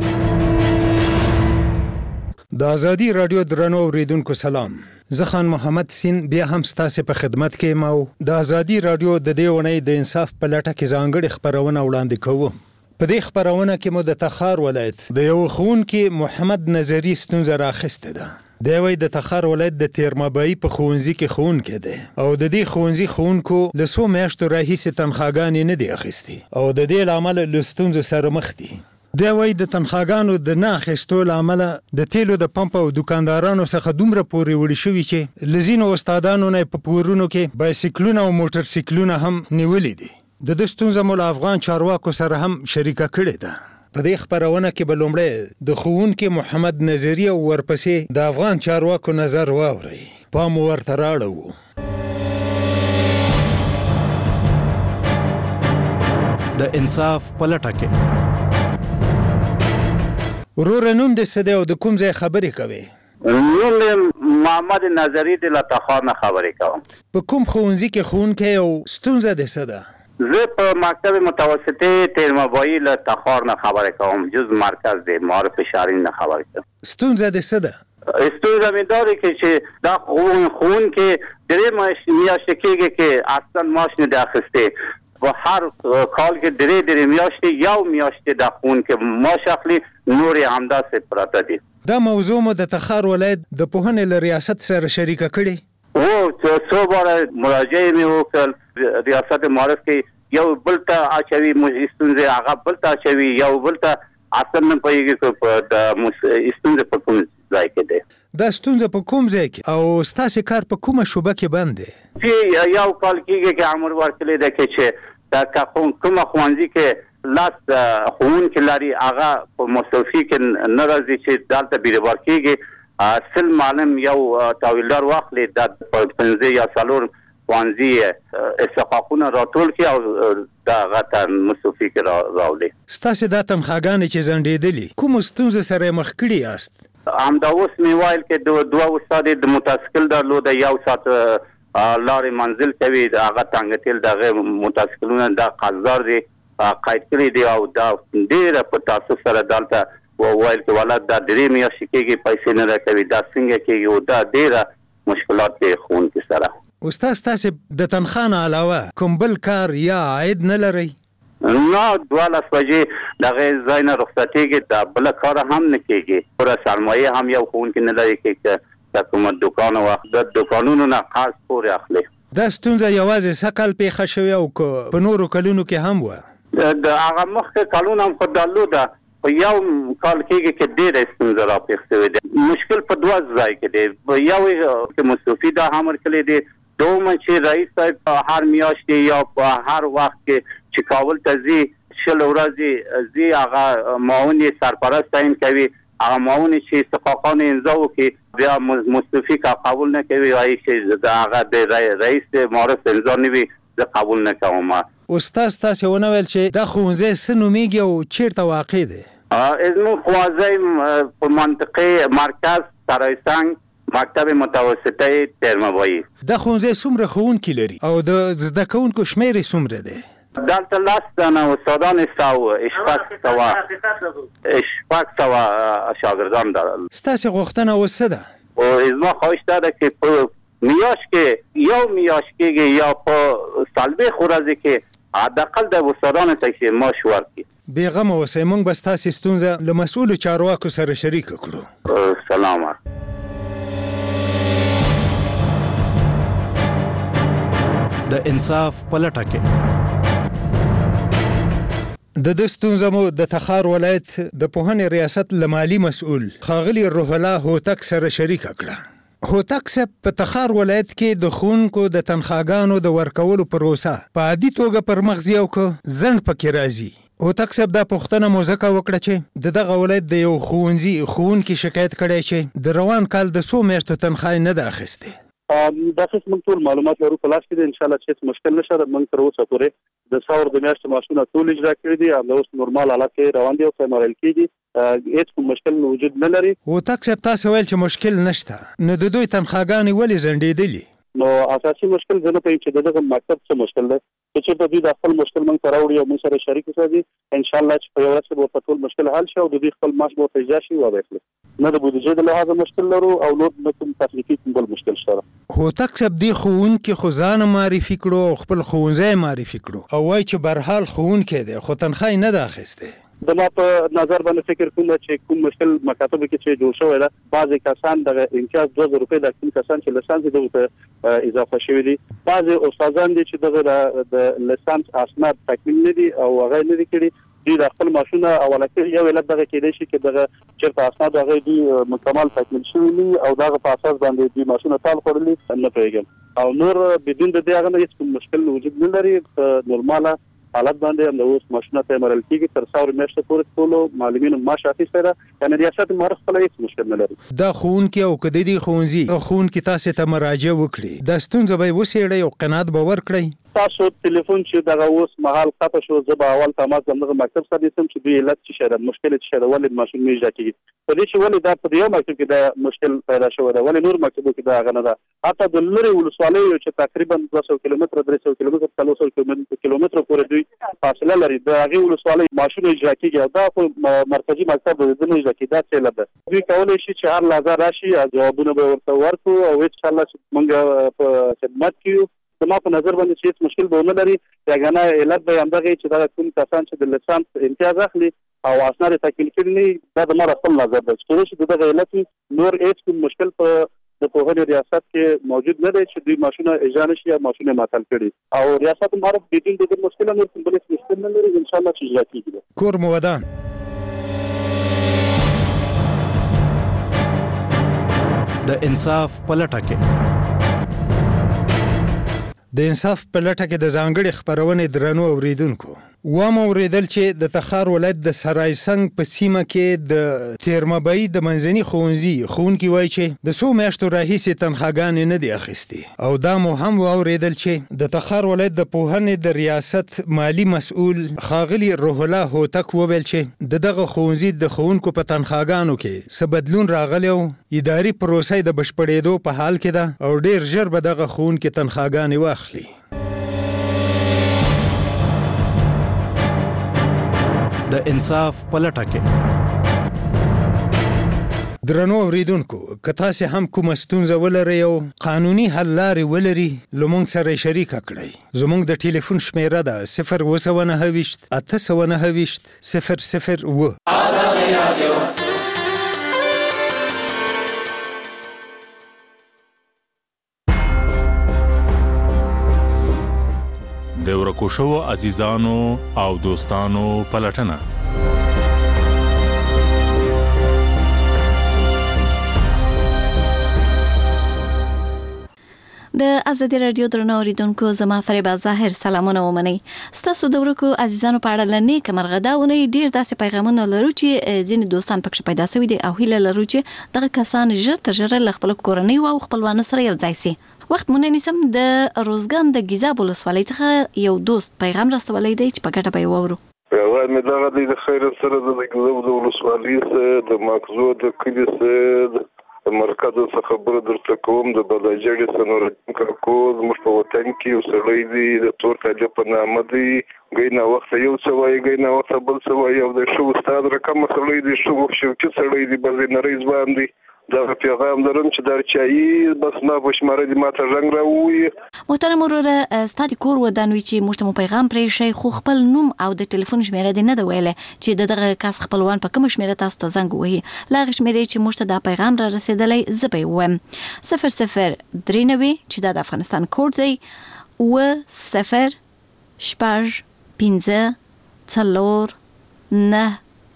د ازادي رادیو درنو اوریدونکو سلام. زه خان محمد سین بیا هم ستاسو په خدمت کې مو د ازادي رادیو د دې ونې د انصاف په لټه کې ځانګړي خبرونه وړاندې کوم. په دې خبرونه کې مو د تخار ولایت د یو ښوونکي محمد نظری ستونزه راخسته ده. دی وای د تخار ولایت د تیرمابای په ښوونځي کې ښوونکی دی او د دې ښوونځي ښوونکو له څو میاشتو راهیسې تنخواګانې نه دي اخیستې او د دې له امله له ستونزو سره مخ دي. دی وای د تنخواګانو د نه اخیستو له امله د تیلو د پمپ او دکاندارانو څخه دومره پورې وړي شوي چې له ځینو استادانو نه په پورونو کې بایسکلونه او موټر سیکلونه هم نیولي دي. د دې ستونزه مو له افغان چارواکو سره هم شریکه کړې ده. په دې خبرونه کې به لومړی د ښوونکي محمد نظری او ورپسې د افغان چارواکو نظر واورئ. پام ورته راړو.
د انصاف پلټه کې
ورور نوم د سده او د کوم ځای خبرې کوي؟
نوم محمد نظری د لاتخار نه خبرې کوم.
په کوم ښوونځي کې ښوونکی او ستونزه د سده؟
زه په مکتب متوسطه تیرمابایی له تخار نه خبرې کوم. جز مرکز د معارف شهرین نه خبرې کوم.
ستونزه د څه ده؟
ستونزه مې دا ده چې دا ښوونکي درې میاشتې کېږي چې اصلا معاش نه دی اخیستی. په هر کال کې درې درې میاشتې یو میاشتې د ښوونکي معاش اخلي، نور یې همداسې پراته دي.
دا موضوع مو د تخار ولایت د پوهنې له ریاست سره شریکه کړې؟
او څو باره مراجعه مې وکړل. ریاست معارف کې یو بل ته اچوي ستونزې، هغه بل ته اچوي، یو بل ته اصلا نه پوهېږي چې د ستونزې په کوم ځای کې دی.
دا ستونزه په کوم ځای کې او ستاسې کار په کومه شعبه کې بند دی؟
چې یو کال کېږي چې امر ورکړی دی چې د کومه ښوونځي کې لاس ښوونکي لري هغه په مصرفي کې نه راځي چې دلته بیروبار کېږي. سل معلم یو تاویلدار واخلي د پنځه یا څلور ښوونځي استحقاقونه راټول کړي او دغه ته مصرفي کې راولي.
ستاسې دا تنخواګانې چې ځنډېدلي کومو ستونزو سره یې مخ کړي یاست؟
همدا اوس مې ویل کې دوه استاد د موټرسایکل درلوده، یو ساعت لارې منزل کوي، هغه تنګ تیل دغه موټرسایکلونه دا قرضدار دي قید کړي دي او دا ډېره په تاسف سره دلته وویل چې ولادت دا درې میاشتې کېږي پیسې نه راکوي. دا څنګه کېږي او دا ډېره مشکلات دی ښوونکي سره.
استاد تاسو د تنخواه نه علاوه کوم بل کار یا عاید نه لرئ؟
نه دواله بجې دغه ځای نه رخصتېږي دا بل کار هم نه کېږي پوره سرمایه هم یو ښوونکی نه لري چې د کوم دوکان او د دوکانونو نه قرض پورې اخلي.
دا ستونزه یوازې سکل پیښه شوې او په نورو کلونو کې هم و؟
د هغه مخکې کلونه هم خو درلوده په یو کال کېږي چې ډېره ستونزه راپېښ شوې ده. مشکل په دوه ځای کې دی. یو کې مصطفی دا امر کړی دی، دوم چې رئیس صاحب په هر میاشت یا په هر وخت کې چې کابل ته ځي شل ورځې ځي هغه معاون سرپرست تعیین کوي، هغه معاون چې استحقاقان امضا وکړي بیا مصطفی کا قبول نه کوي وایي چې هغه د رئیس معرف امضا نه وي زه قبول نه کوم.
استاد تاسو ونه ویل چې دا ښوونځی څه نومیږي او چیرته واقع دی؟
زموږ ښوونځی په منطقې مرکز سرایسنګ مکتب متوسطه ترموایی.
دا ښوونځی څومره ښوونکي لري او د زده کوونکو شمیر یې څومره دی؟
دلته لس تنه استادان سوه شپږ سوه شپږ سوه شاګردان دي.
ستاسو غوښتنه اوس څه ده؟
او زما خواهش دا ده چې په میاشت کې یو میاشت کېږي یا په څلوېښت ورځې کې حداقل د استادانو ته چې معاش ورکړي.
بېغمه اوسئ، موږ به ستاسې ستونزه له مسؤلو چارواکو سره شریکه کړو.
سلام.
د انصاف پلټه کې
د د ستونزه مو د تخار ولایت د پوهنې ریاست له مالي مسؤل ښاغلي روح الله هوتک سره شریکه کړه. هوتک صاحب په تخار ولایت کې د ښوونکو د تنخواګانو د ورکولو پروسه په عادي توګه پر مخ ځي او که ځنډ پکې راځي. هوتک صاحب دا پوښتنه مو ځکه وکړه چې د دغه ولایت د یو ښوونځي ښوونکي شکایت کړی چې د روان کال د څو میاشتو تنخواه نه ده اخیستې.
دا څه موږ ټول معلومات لرو په لاس کې دي، ان شاء الله چې هیڅ مشکل نشه. موږ تر اوسه پورې د څاور د میاشتو معاشونه ټول اجرا کړي دي، هم اوس نورمال حالت کې روان دي او سمارل کېږي، هیڅ کوم مشکل وجود نه لري.
هوتک صاحب تاسو ویل چې مشکل نشته، نو د دوی تنخواګانې ولې ځنډېدلې؟
نو اساسي مشکل زه نه پوهیم چې دغه مکتب څه مشکل دی. چې په دې د خپل مشکل موږ سره وړي او موږ سره شریک اوسئ، ان شاء الله چې په یو ورځ کې به ټول مشکل حل شي او د دې خپل معاش به اجرا شي او واخلي. نه د بودیجې د لحاظه مشکل لرو او نور نه کوم تخنیکی بل مشکل شته.
هوتک صاحب دی ښوونکي خو ځان معرفي کړو او خپل ښوونځی معرفي کړو او وایي چې برحال ښوونکی دی خو تنخواه نه ده اخیستې.
د ما په نظر باندې فکر کوم چې کوم مشکل مکاتب کې چې جوړ شوی ده، بعضی کسان د امتیاز دوه زره روپۍ د کوم کسان چې لسانس دغه اضافه شوی دي، بعضی استادان دي چې دغه د لسانس اسناد تکمیل نه دي او هغه نه دي کړي، دوی د خپل ماشونه اوله کې یو علت دغه کېدای شي چې دغه چیرته اسناد هغه دوی مکمل تکمیل شوی او دغه په اساس باندې دوی ماشونه تال کړلي نه پیږم او نور بدون د دې هغه هیڅ مشکل وجود نه لري. په نورماله حالت باندې هم د اوس ماشونه ته مرل کېږي تر څاور میاشتې پورې ټولو معلمینو معاش اخیستی ده، یعنې ریاست مهر خپله هېڅ مشکل نه لري.
دا ښوونکي او که د دې ښوونځي ښوونکي تاسې ته مراجعه وکړي، دا ستونزه به یې وڅېړئ او قناعت به ورکړئ.
تاسو ټلیفون چې دغه اوس مهال قطع شو، زه به اول تماس کوم دغه مکتب سره نیسم چې دوی علت څه شی ده، مشکل څه شی ده، ولې ماشین نه اجرا کېږي. په دې چې ولې دا په یو مکتب کې دا مشکل پیدا شوی ده، ولې نور مکتبو کې دا هغه نه ده. حتی د لرې ولسوالیو چې تقریبا دوه سوه کیلومتره درې سوه کیلومتره څلور سوه کیلومتره پورې دوی فاصله لري، د هغې ولسوالۍ ماشونه اجرا کېږي او دا خو مرکزي مکتب د دې نه اجرا کېږي. دا څه علت ده؟ دوی کولی شي چې هر لحظه راشي ځوابونه به ورته ورکړو او انشاءالله چې موږ په خدمت کې یو. زما په نظر باندې چې هیڅ مشکل به ونه لري. یګانه علت به یې همدغه چې دغه کوم کسان چې د لسانس امتیاز اخلي او اسناد یې تکمیل کړي نه وي، دا زما د خپل نظر ده چې کېدای شي د دغه علت وي، نور هیڅ کوم مشکل په د پوهنې ریاست کې موجود نه دی چې دوی ماشونه اجرا نه شي یا ماشونه معطل کړي او ریاست معرف بدون د دې مشکل نور کوم بل مشکل نه لري، انشاءالله چې اجرا کېږي.
کور مو ودان.
د انصاف پلټه کې
د انصاف په لټه کې د ځانګړي خپرونې درنو اوریدونکو وام اوریدل چې د تخار ولایت د سرایسنګ په سیمه کې د تیرمبای د منځني ښوونځي ښوونکي وایي چې د څو میاشتو راهیسې تنخواګانې نه دي اخیستې او دا مو هم واوریدل چې د تخار ولایت د پوهنې د ریاست مالی مسؤل ښاغلي روح الله هوتک وویل چې د دغه ښوونځي د ښوونکو په تنخواګانو کې څه بدلون راغلی او اداري پروسه د بشپړېدو په حال کې ده او ډیر ژر به دغه ښوونکي تنخواګانې واخلي.
د انصاف پلټه کې
درنو اوریدونکو که تاسو هم کوم ستونزه ولرئ او قانوني حل لارې ولري لمونږ سره شریک کړئ. زموږ د ټلیفون شمیره ده صفر اووه نهه ویشت اته نهه ویشت صفر صفر اووه. آزادي رادیو.
د ورکو شوو عزیزانو او دوستانو پلټنه.
د ازادي رادیو درنو اوریدونکو زما فریبا ظاهر سلامونه ومنئ. ستاسو د ورکو عزیزانو په اړه لنې کمرغه دا ونی ډیر داسې پیغامونه لرو چې ځینې دوستان پکې پیدا شوي دي او هیله لرو چې دغه کسان ژر تر ژره له خپل کورنۍ او خپلوانو سره یو ځای شي. وخت مونږ نیسم د روزګان د ګیزاب ولسوالۍ څخه یو دوست پیغام راستولی دی چې په ګټه به یې واورو.
پیغام مې دغه دی د خیر سره د ګیزاب د ولسوالۍ څخه د ماکزو د کلي څخه د مرکز څخه خبره درته کوم. د بلاجړي سنورالدین کاکو زموږ په وطن کې یو سړی دی د تور کاجه په نامه دی. ګینه وخت یو څه وایي ګینه وخت بل څه وایي او د ښو استاد رقم سړی دی شو شوکي سړی دی بل نری ځوان دی. دا پیغام درم چې درچایي بس ما په شماره دي ماته رنگ راوي.
محترم وروره ستاسو کور ودانوي چې موږ ته پیغام پرې شي خو خپل نوم او د ټلیفون شمیره دې نه دی ویله چې دغه کس خپلوان په کوم شمیره تاسو ته زنګ وهي. لا شمیره چې موږ ته دا پیغام را رسیدلی زبې وم صفر صفر درې نوي چې د افغانستان کوډ دی و صفر شپږ پنځه څلور نه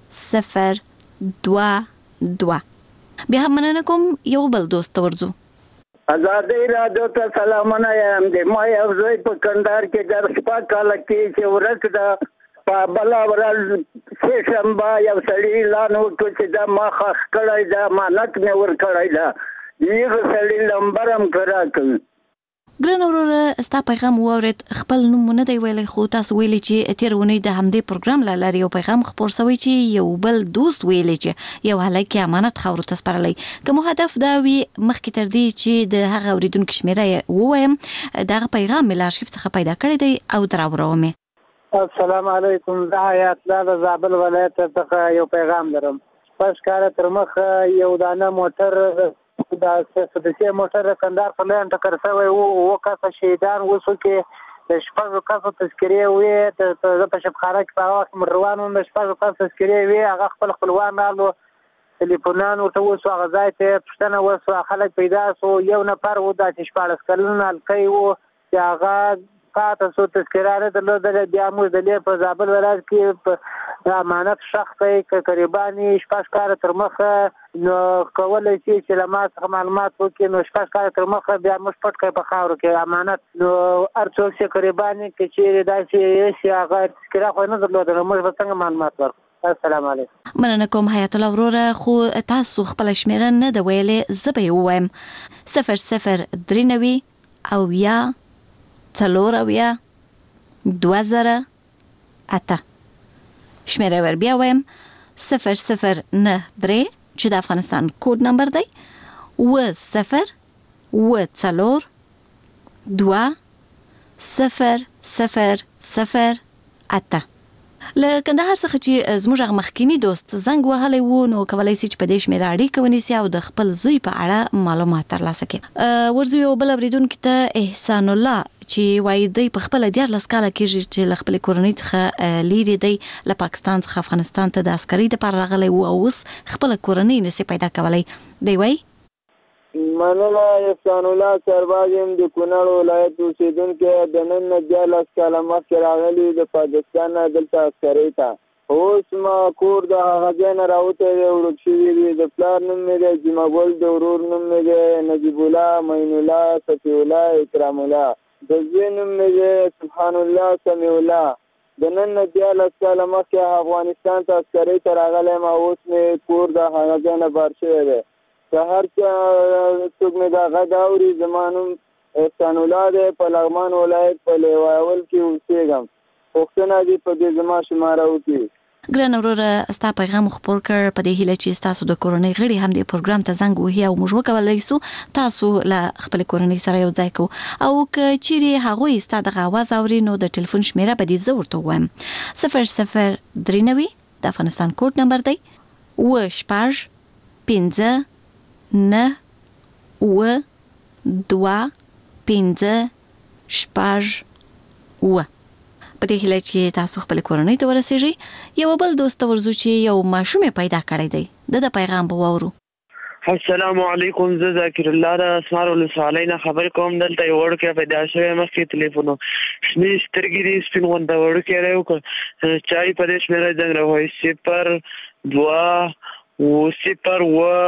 صفر دوه دوه. بیا هم مننه کوم یو بل دوست ته ورځو.
ازادي رادیو ته سلامونه یم. د ما یو ځای په کندهار کې در شپږ کاله کې چې ورځ ده په بله ورځ سه شنبه یو سړي اعلان وکړ چې دا ما خښ کړی ده امانت مې ورکړی ده. هغه سړي نمبر هم راکړ.
ګران وروره ستا پیغام واورید. خپل نوم نه دی ویلی خو تاسو ویلي چې تیر ونی د همدې پروګرام له لارې یو پیغام خپور شوی چې یو بل دوست ویلی چې یو هلک امانت خاورو ته سپارلی. که مو هدف دا وي مخکې تر دې چې د هغه اوریدونکو شمیره یې ووایم دغه پیغام مې له ارشیف څخه پیدا کړی دی او دراوروم یې.
السلام علیکم. زه حیات الله د زابل ولایت څخه یو پیغام لرم. پس کار تر مخ یو دانه موټر دا سدسي موټر کندهار په لان ټکر شوی وو او کاسه شهیدان وسو کې د شپږو کاسو تذکرې وې د په شپخانه کې په وخت مروانو د شپږو کاسو تذکرې وې هغه خپل خپلوان رالو ټلیفونان ورته وسو هغه ځای ته پښتنه وسو خلک پیدا سو یو نفر و د شپاړس کلن الکۍ وو چې هغه پاته سو تذکراره درلودل. بیا موږ د لې په زابل ولایت کې د امانت شخصي ک قریبانی شپږ کار تر مخه نو کولای شي چې له ما څخه معلومات وکړي. نو شپږ کار تر مخه بیا موږ پټ کړی په خاورو کې امانت. نو ارڅوک چې قریبانی کې چې داسې شي هغه تذکره خو نه درلودل موږ به څنګه معلومات ورکړو. السلام علیکم.
مننه کوم حیات الله وروره خو تاسو خپل شمیره نه د ویلې زه به ووایم صفر صفر درې نوي او یا څلور اویا دوه زره اته. شمیره ور بیا وایم صفر صفر نه درې چې د افغانستان کوډ نمبر دی و صفر و څلور دوه صفر صفر صفر اته. له کندهار څخه چې زموږ هغه مخکینی دوست زنګ وهلی وو نو کولی شي چې په دې شمیره اړیکه ونیسي او د خپل زوی په اړه معلومات ترلاسه کړي. ورځو یو بل اورېدونکي ته احسان الله چې وایي دی په خپله دیارلس کاله کېږي چې له خپلې کورنۍ څخه لیرې دی له پاکستان څخه افغانستان ته د عسکرۍ دپاره راغلی و او اوس خپله کورنۍ نسي پیدا کولی. دی وایي
مننه احسان الله سرباز یم د کونړ ولایت اوسېدونکی. د نن نه دیارلس کاله مخکې راغلي د پاکستان نه دلته عسکرۍ ته. اوس ما کور د هغه ځای نه راوتی دی ورک شوي دي. د پلار نوم مې دی جمعګل، د ورور نوم مې دی نجیب الله، معین الله، صفي الله، اکرام الله. د زوی نوم مې دی سبحان الله، سمیع الله. د نن نه دیارلس کاله مخکې افغانستان ته عسکرۍ ته راغلی یم او اوس مې کور د هغه ځای نه بار شوی دی. که هر څوک مې دا غږ اوري زما نوم احسان الله دی، په لغمان ولایت په لیوایول کې اوسېږم. پوښتنه دې په دې زما شماره وکړي.
ګران وروره ستا پیغام خپور کړ په دې هیله چې ستاسو د کورنۍ غړي هم دې پروګرام ته زنګ وهي او موږ وکولی سو تاسو له خپلې کورنۍ سره یو ځای کوو. او که چیرې هغوی ستا دغه اواز اوري نو د ټلیفون شمیره به دې زه ورته ووایم صفر صفر درې نوي د افغانستان کوډ نمبر دی و شپږ پنځه نه اوه دوه پنځه شپږ اوه. په دې هیله چې تاسو خپل کورنۍ ته ورسیږئ. یو بل دوست ورزو چې یو ماشوم پیدا کړی دی د د پیغام په واورو.
السلام علیکم، زه ذکر الله د اسمار ولسوالۍ نه خبر کوم. دلته یو وړوکی پیدا شوی مخکې تلیفون شنې سترګې دي سپین غونډه وړوکی دی او چای په دې شمېره جنګ راوایي صفر دوه و صفر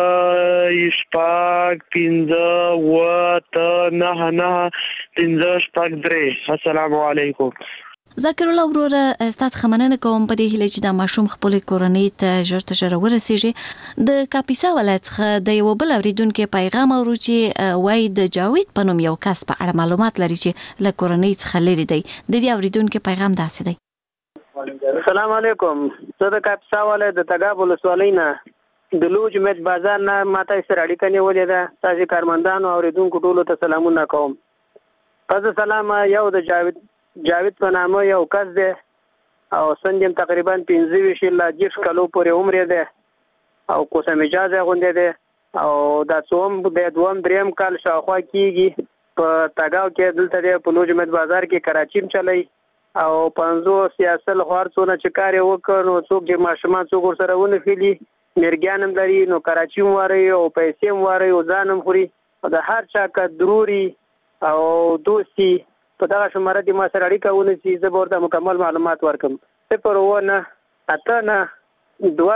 اوه شپږ پنځه اوه اته نهه نهه پنځه شپږ درې. السلام علیکم.
ذکر الله وروره ستاسو خمننه کوم په دې هیله چې دا ماشوم خپل کورنۍ ته ژر تر ژره ورسیږي. د کاپیسا ولایت څخه د یو بل اوریدونکو پیغام اورو چې وای د جاوید په نوم یو کس په اړه معلومات لري چې له کورنۍ څخه لري دی. د دې اوریدونکو پیغام داسې دی.
السلام علیکم، زه د کاپیسا ولایت د تګاب ولسوالۍ نه د لوج مت بازار نه ماته سره اړیکه نیولې ده. تاسو کارمندانو او اوریدونکو ټولو ته سلامونه کوم. پس سلام یو د جاوید جاوید په نامه یو کس دی او سنجم تقریبا پنځه ویشت لا جیف کلو پورې عمر دی او کوسه مجاز غونډه دی او دا څوم د دوم دریم کال شاوخوا کیږي په تاګاو کې دلته دی په لوج مت بازار کې کراچیم چلی او پنځو سیاست خورڅونه چې کار وکړ نو څوک چې ماشومان څوک سره ونه خېلي مرګانم لري نو کراچي واره او پیسې واره او ځانم خوري او د هر چا کا ضروري او دوستي په دغه شماره د ما سره اړیکه ونیسي. زه به ورته مکمل معلومات ورکم. صفر اوه نه اته نه دوه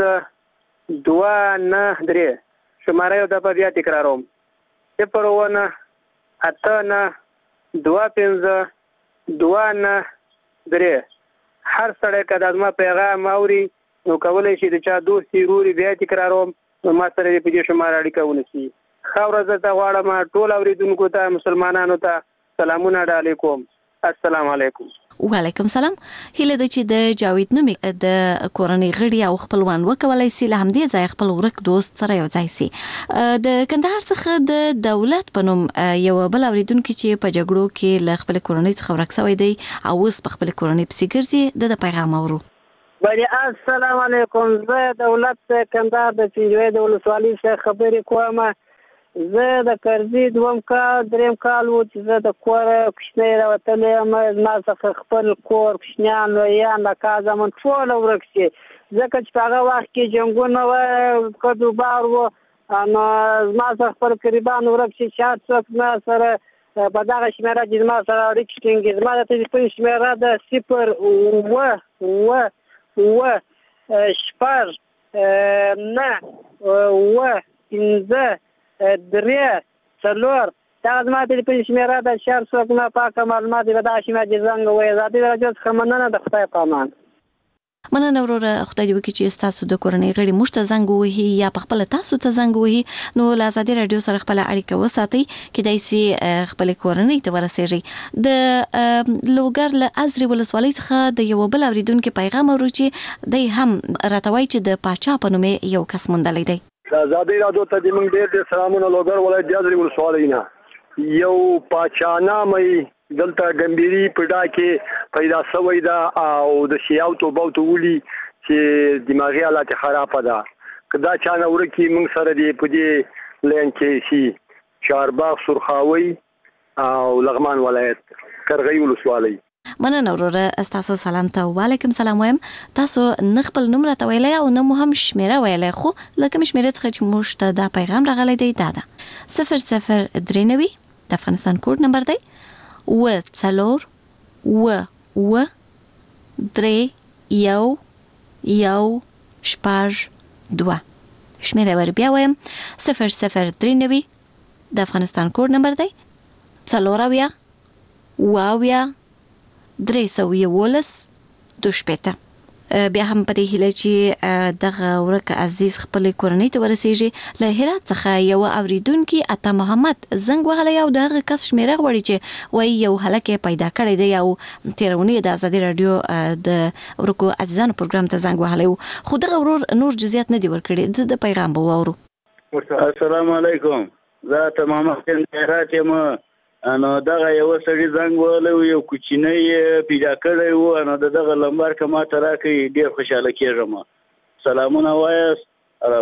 پنځه دوه نه درې شماره یو دفعه بیا تکراروم. صفر اوه نه اته نه دوه پنځه دوه نه درې. هر سړی که د زما پیغام اوري نو کولی شي د چا دوستي روري بیا تکراروم نو ما سره په دې شماره اړیکه ونیسي. ښه ورځ درته غواړم ټول اوریدونکو ته مسلمانانو ته سلامونه علیکم. السلام علیکم.
وعلیکم سلام. هیله ده چې د جاوید نومي د کورنۍ غړي او خپلوان وکولای شي له همدې ځای خپل ورک دوست سره یو ځای شي. د کندهار څخه د دولت په نوم یو بل اوریدونکو چې په جګړو کې له خپل کورنۍ څخه ورک شوی دی او اوس په خپل کورنۍ پسې ګرځي د پیغام اورو.
بله السلام علیکم، زه دولت کندهار د چنجوې د ولسوالۍ څخه خبرې کوم. زه د کرزي دوم کال دریم کال و چې زه د کور کوچنی راوتلی یم. زما څخه خپل کور کوچنیان لویان د کار زمون ټوله ورک شي ځکه چې په هغه وخت کې جنګونه وه کدوبار و نو زما څخه خپل قریبان ورک شي چې هر څوک ما سره په دغه شمېره چې زما سره اړیکې ټینګي. زما د تلیفون شمېره ده صفر اوه اوه اوه شپږ نه اوه پنځه درې څلور. دا زما تلیفون شمېره ده چې هر څوک ما پاکه معلومات په دغه شمېره کې زنګ ووایي. ازادي راډیو څخه مننه، د خدای په امان.
مننه وروره، خدای دې وکړي چې تاسو د کورنۍ غړي موږ ته زنګ ووهي یا په خپل تاسو ته زنګ ووهي نو له ازادي راډیو سره خپل اړیکه وساتئ کېدای شي خپل کورنۍ ته ورسیږي. د لوګر له ازرې ولسوالۍ څخه د یو بل اوریدونکو پیغام اورو چې دی هم راته وایي چې د پاچا په نوم یو کس موندلی دی.
ازادي راډیو ته د موږ ډېر ډېر سلامونه. لوګر ولایت د ازرې ولسوالۍ نه یو پاچا نامه دلته ګمبيري پډا کې پیدا شوی دا او د شیاو تو بو تو ولي چې دماغي حالت خراب ده. کدا چا نه ورکی موږ سره دی په دې لین کې شي چارباغ سرخاوي او لغمان ولایت کرغی ولسوالۍ.
مننه وروره، تاسو سلام ته وعلیکم سلام وایم. تاسو نه خپل نوم راته ویلی او نه مو هم شمیره ویلی خو لکه مې شمیره څخه چې موږ ته دا پیغام راغلی دی دا ده صفر صفر درې نوي د افغانستان کوډ نمبر دی اوه څلور اوه اوه درې یو یو شپږ دوه. شمیره ور بیا وایم صفر صفر درې نوي د افغانستان کوډ نمبر دی څلور اویا اوه اویا درې سوه یولس دوه شپېته. بیا هم په دې هیله چې دغه ورکه عزیز خپل کورنۍ ته ورسیږي. له هرات څخه یو اوریدونکي اتا محمد زنګ وهلی او دغه کس شمیره غواړي چې وایي یو هلک پیدا کړی دی او تېرونې د ازادي راډیو د ورکو عزیزانو پروګرام ته زنګ وهلی و خو دغه ورور نور جزئیات نه دي ورکړي. د پیغام به واورو.
السلام علیکم، زه ته محمد هرات یم. نو دغه یو سړي زنګ وهلی و یو کوچنی پیدا کړی و نو دغه لمبر که ما ته راکړئ ډېر خوشحاله کېږم. سلامونه وایاست. آرام.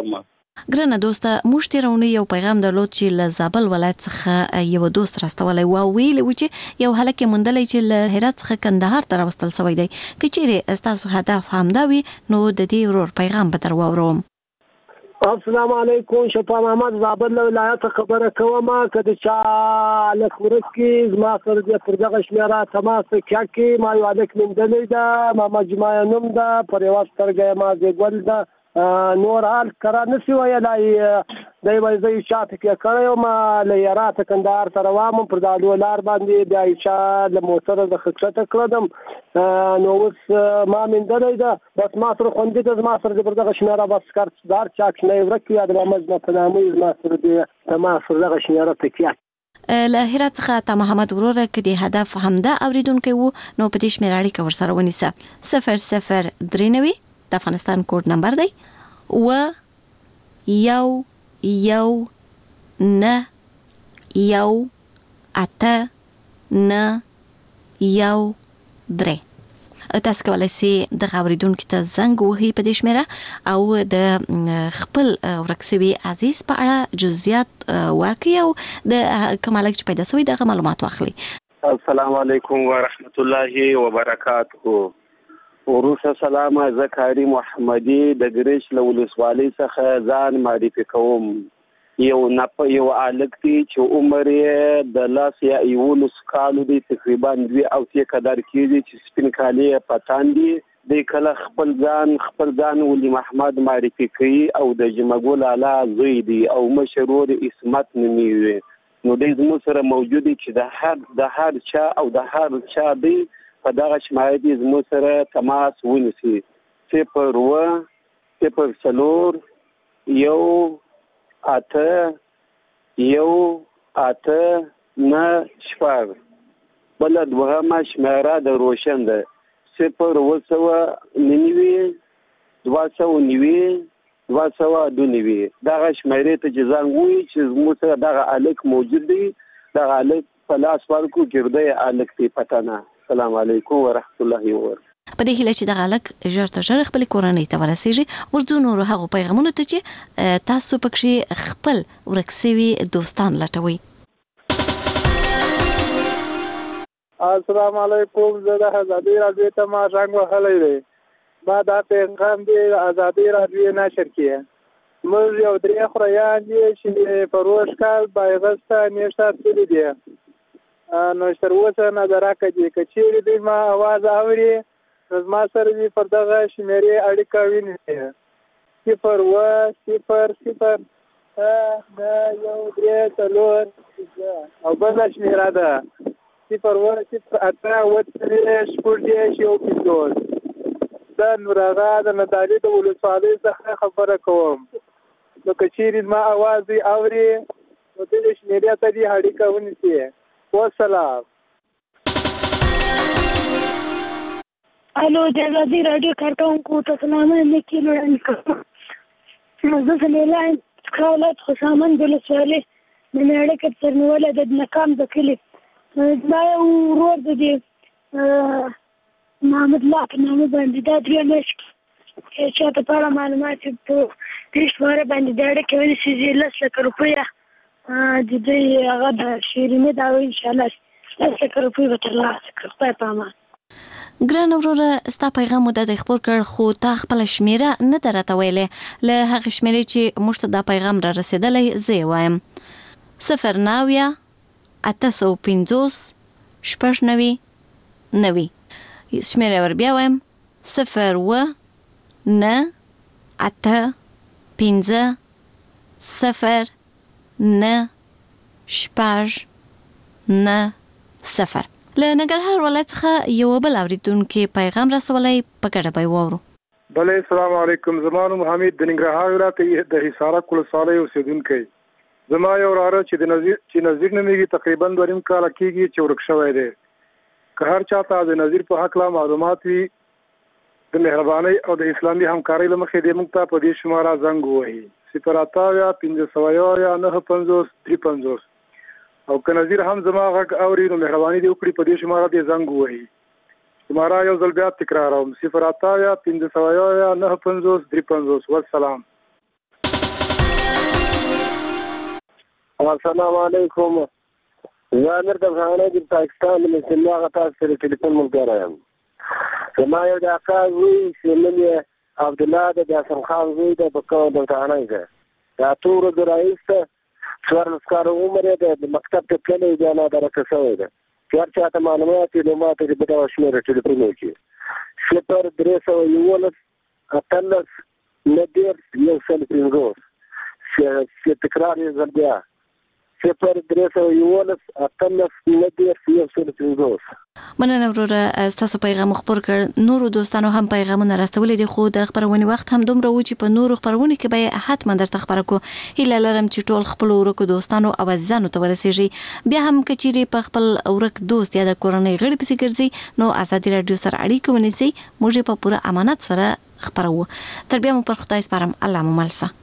ګرانه دوسته موږ تیرونه یو پیغام درلود چې له زابل ولایت څخه یو دوست راستولی و ویل و چې یو هلک مندلې چې له هرات څخه کندهار ته راوستل شوی دی که چیرې تاسو هدف همدا وي نو د دې ورور پیغام به در واورم.
السلام علیکم شفا محمد زابل ولایت خبره کوم کله چې لخورت کې زما سره د پردغه شمیره تماس کې ما یو الک مندلې دا ما مجمع نوم دا پر یو سترګې ما د ګل دا نور حال کرا نسی ویلای دی وای زې شاته کې کړو ما لیرات کندهار سره وام پر د دولار باندې بیا چې له موټر د خطر کړم نو اوس ما من درې دا بس ما سره خوندې د ما سره د دغه شمیره بس کارتدار چاک نه ورکړي د مجمع په نامه ما سره د ما سره دغه شمیره تکیه
له هرات څخه تا محمد وروره کې د هدف همدا اوریدونکو وو نو په دې شمیره اړیکه ورسره ونیسه صفر صفر درې نوي د افغانستان کوډ نمبر دی و یو یو نه یو اته نه یو درې تاسو کولی شئ د اوریدونکو ته زنګ وهئ په دې شمیره او د خپل ورک شوي عزیز په اړه جزئیات ورکړئ او د کوم هلک چې پیدا شوی دغه معلومات واخلئ.
السلام علیکم ورحمت الله وبرکاته. وروسته سلام زکاری محمدی د ګریش له ولسوالۍ څخه ځان معرفي کوم. یو نپ یو الک دی چې عمر یې د لاس یا یولس کالو دی تقریبا دوی او څه قدر کېږي چې سپین کالی پتان دی د کله خپل ځان خپل ځان ولي محمد معرفي کوي او د جمګول اعلی زوی دی او مشرور اسمت نومي نو د زمو سره موجود چې د هر د هر چا او د هر چا دی په دغه شمایه دي زمو سره تماس ونیسي. صفر و صفر څلور یو اته یو اته نه شپږ. بله دوهمه شمېره د روشن ده صفر اوه سوه نوي دوه سوه نوي دوه سوه دوه نوي. دغه شمېرې ته چې زنګ ووایي چې زموږ سره دغه هلک موجود دی دغه هلک په لاس ورکړو ګردی هلک دی پټنه. السلام علیکم ورحمت الله وبرکاته.
په دې هیله چې دغه هلک ژر تر ژره خپلې کورنۍ ته ورسیږي ورځو نورو هغو پیغامونو ته چې تاسو پکښې خپل ورک سوي دوستان لټوئ.
السلام علیکم زه د ازادي راډیو ته ما زنګ وهلی دی. ما دا پیغام دی ازادي راډیو نشر کړی. موږ یو درې خوریان دي چې په روژ کال بایغسته میاشته تللي دي نو تر اوسه نظر راکړي که چیرې دوی ما اواز اوري نو زما سره دې پر دغه شمېرې اړیکه ونیسي. صفر اوه صفر صفر نه یو درې څلور او بله شمېره ده صفر اوه صفر اته اوه څلوېښت شپږ دېرش یو پنځوس. زه نور هغه د ندالي د ولسوالۍ څخه خبره کوم نو که چیرې زما اواز دوی اوري نو دې شمېرې ته دې اړیکه ونیسي. والسلام.
الو د ازادي راډیو کارکونکو ته سلامونه لیکي وړاندې کوم. زه سمیلا څخه ولایت خوشامند ولسوالۍ د مې اړیکه ترنیوله د ناکام د کلي زما یو ورور د دې محمد الله په نامه باندې دا درې میاشتې چاته په اړه معلومات په دې شماره باندې د اړیکې ونیسي لس لکه روپیه د دوی هغه د شیرینې دا وایي انشاءالله لس لکه روپۍ به ترلاسه کړو. خدای په امان.
ګرانه وروره ستا پیغام مو د خپور کړ خو تا خپله شمېره نه ده راته ویلې. له هغې شمېرې چې موږ ته دا پیغام را رسېدلی زه یې وایم صفر نوي اته سوه پنځوس شپږ نوي نوي. شمېره ور بیا وایم صفر اوه نه اته پنځه صفر نه شپږ نه صفر. له ننګرهار ولایت څخه یو بل اوریدونکي پیغام رسولی په ګډه به یې واورو.
بله السلام علیکم. زما نوم حمید د ننګرهار ولایت د حصارک ولسوالۍ اوسېدونکی. زما یو وراره چې د نظیر چې نظیر نومیږي تقریبا دوه نیم کاله کېږي چې ورک شوی دی. که هر چا ته د نظیر په هکله معلومات وي د مهربانۍ او د اسلامي همکارۍ له مخې دې موږ ته په دې شماره زنګ ووهي صفر اته اویا پنځه سوه اویا نهه پنځوس درې پنځوس. او که نظیر هم زما غږ اوري نو مهرباني دې وکړي په دې شماره دې زنګ ووهي. شماره یو ځل بیا تکراروم صفر اته اویا پنځه سوه اویا نهه پنځوس درې پنځوس. والسلام.
السلام علیکم. زه امیر د افغانستان د پاکستان د مسلمان غټا سره ټلیفون ملګری یم. زما یو د اکا وی چې نوم یې عبدالله د حسن خان وی د بکو د ټانای ده. دا تور د رئیس څوارلس کاله عمر یې د مکتب ته تللی دی نه درکه شوی ده. چې هر چاته معلومات یې نو ماته د دغه شمېره ټلیفون وکړي. صفر درې سوه یولس اتلس نهه دېرش یو سل پنځوس. چې تکرار یې ځل بیا صفر درې سوه یولس اتلس نهه دېرش یو سل پنځوس.
مننه وروره ستاسو پیغام خپور کړ. نورو دوستانو هم پیغامونه راستولي دي خو د خبرونې وخت هم دومره و چې په نورو خبرونو کې به حتما درته خبره کو. هیله لرم چې ټول خپل ورکو دوستانو او عزیزانو ته ورسیږي. بیا هم کچيري په خپل ورک دوست یا د کورنۍ غړي پسې ګرځي نو ازادي رادیو سره اړیکه ونیسي. موږ په پوره امانت سره خبرو. تر بیا مو پر خدای سپارم. الله مو ملسه.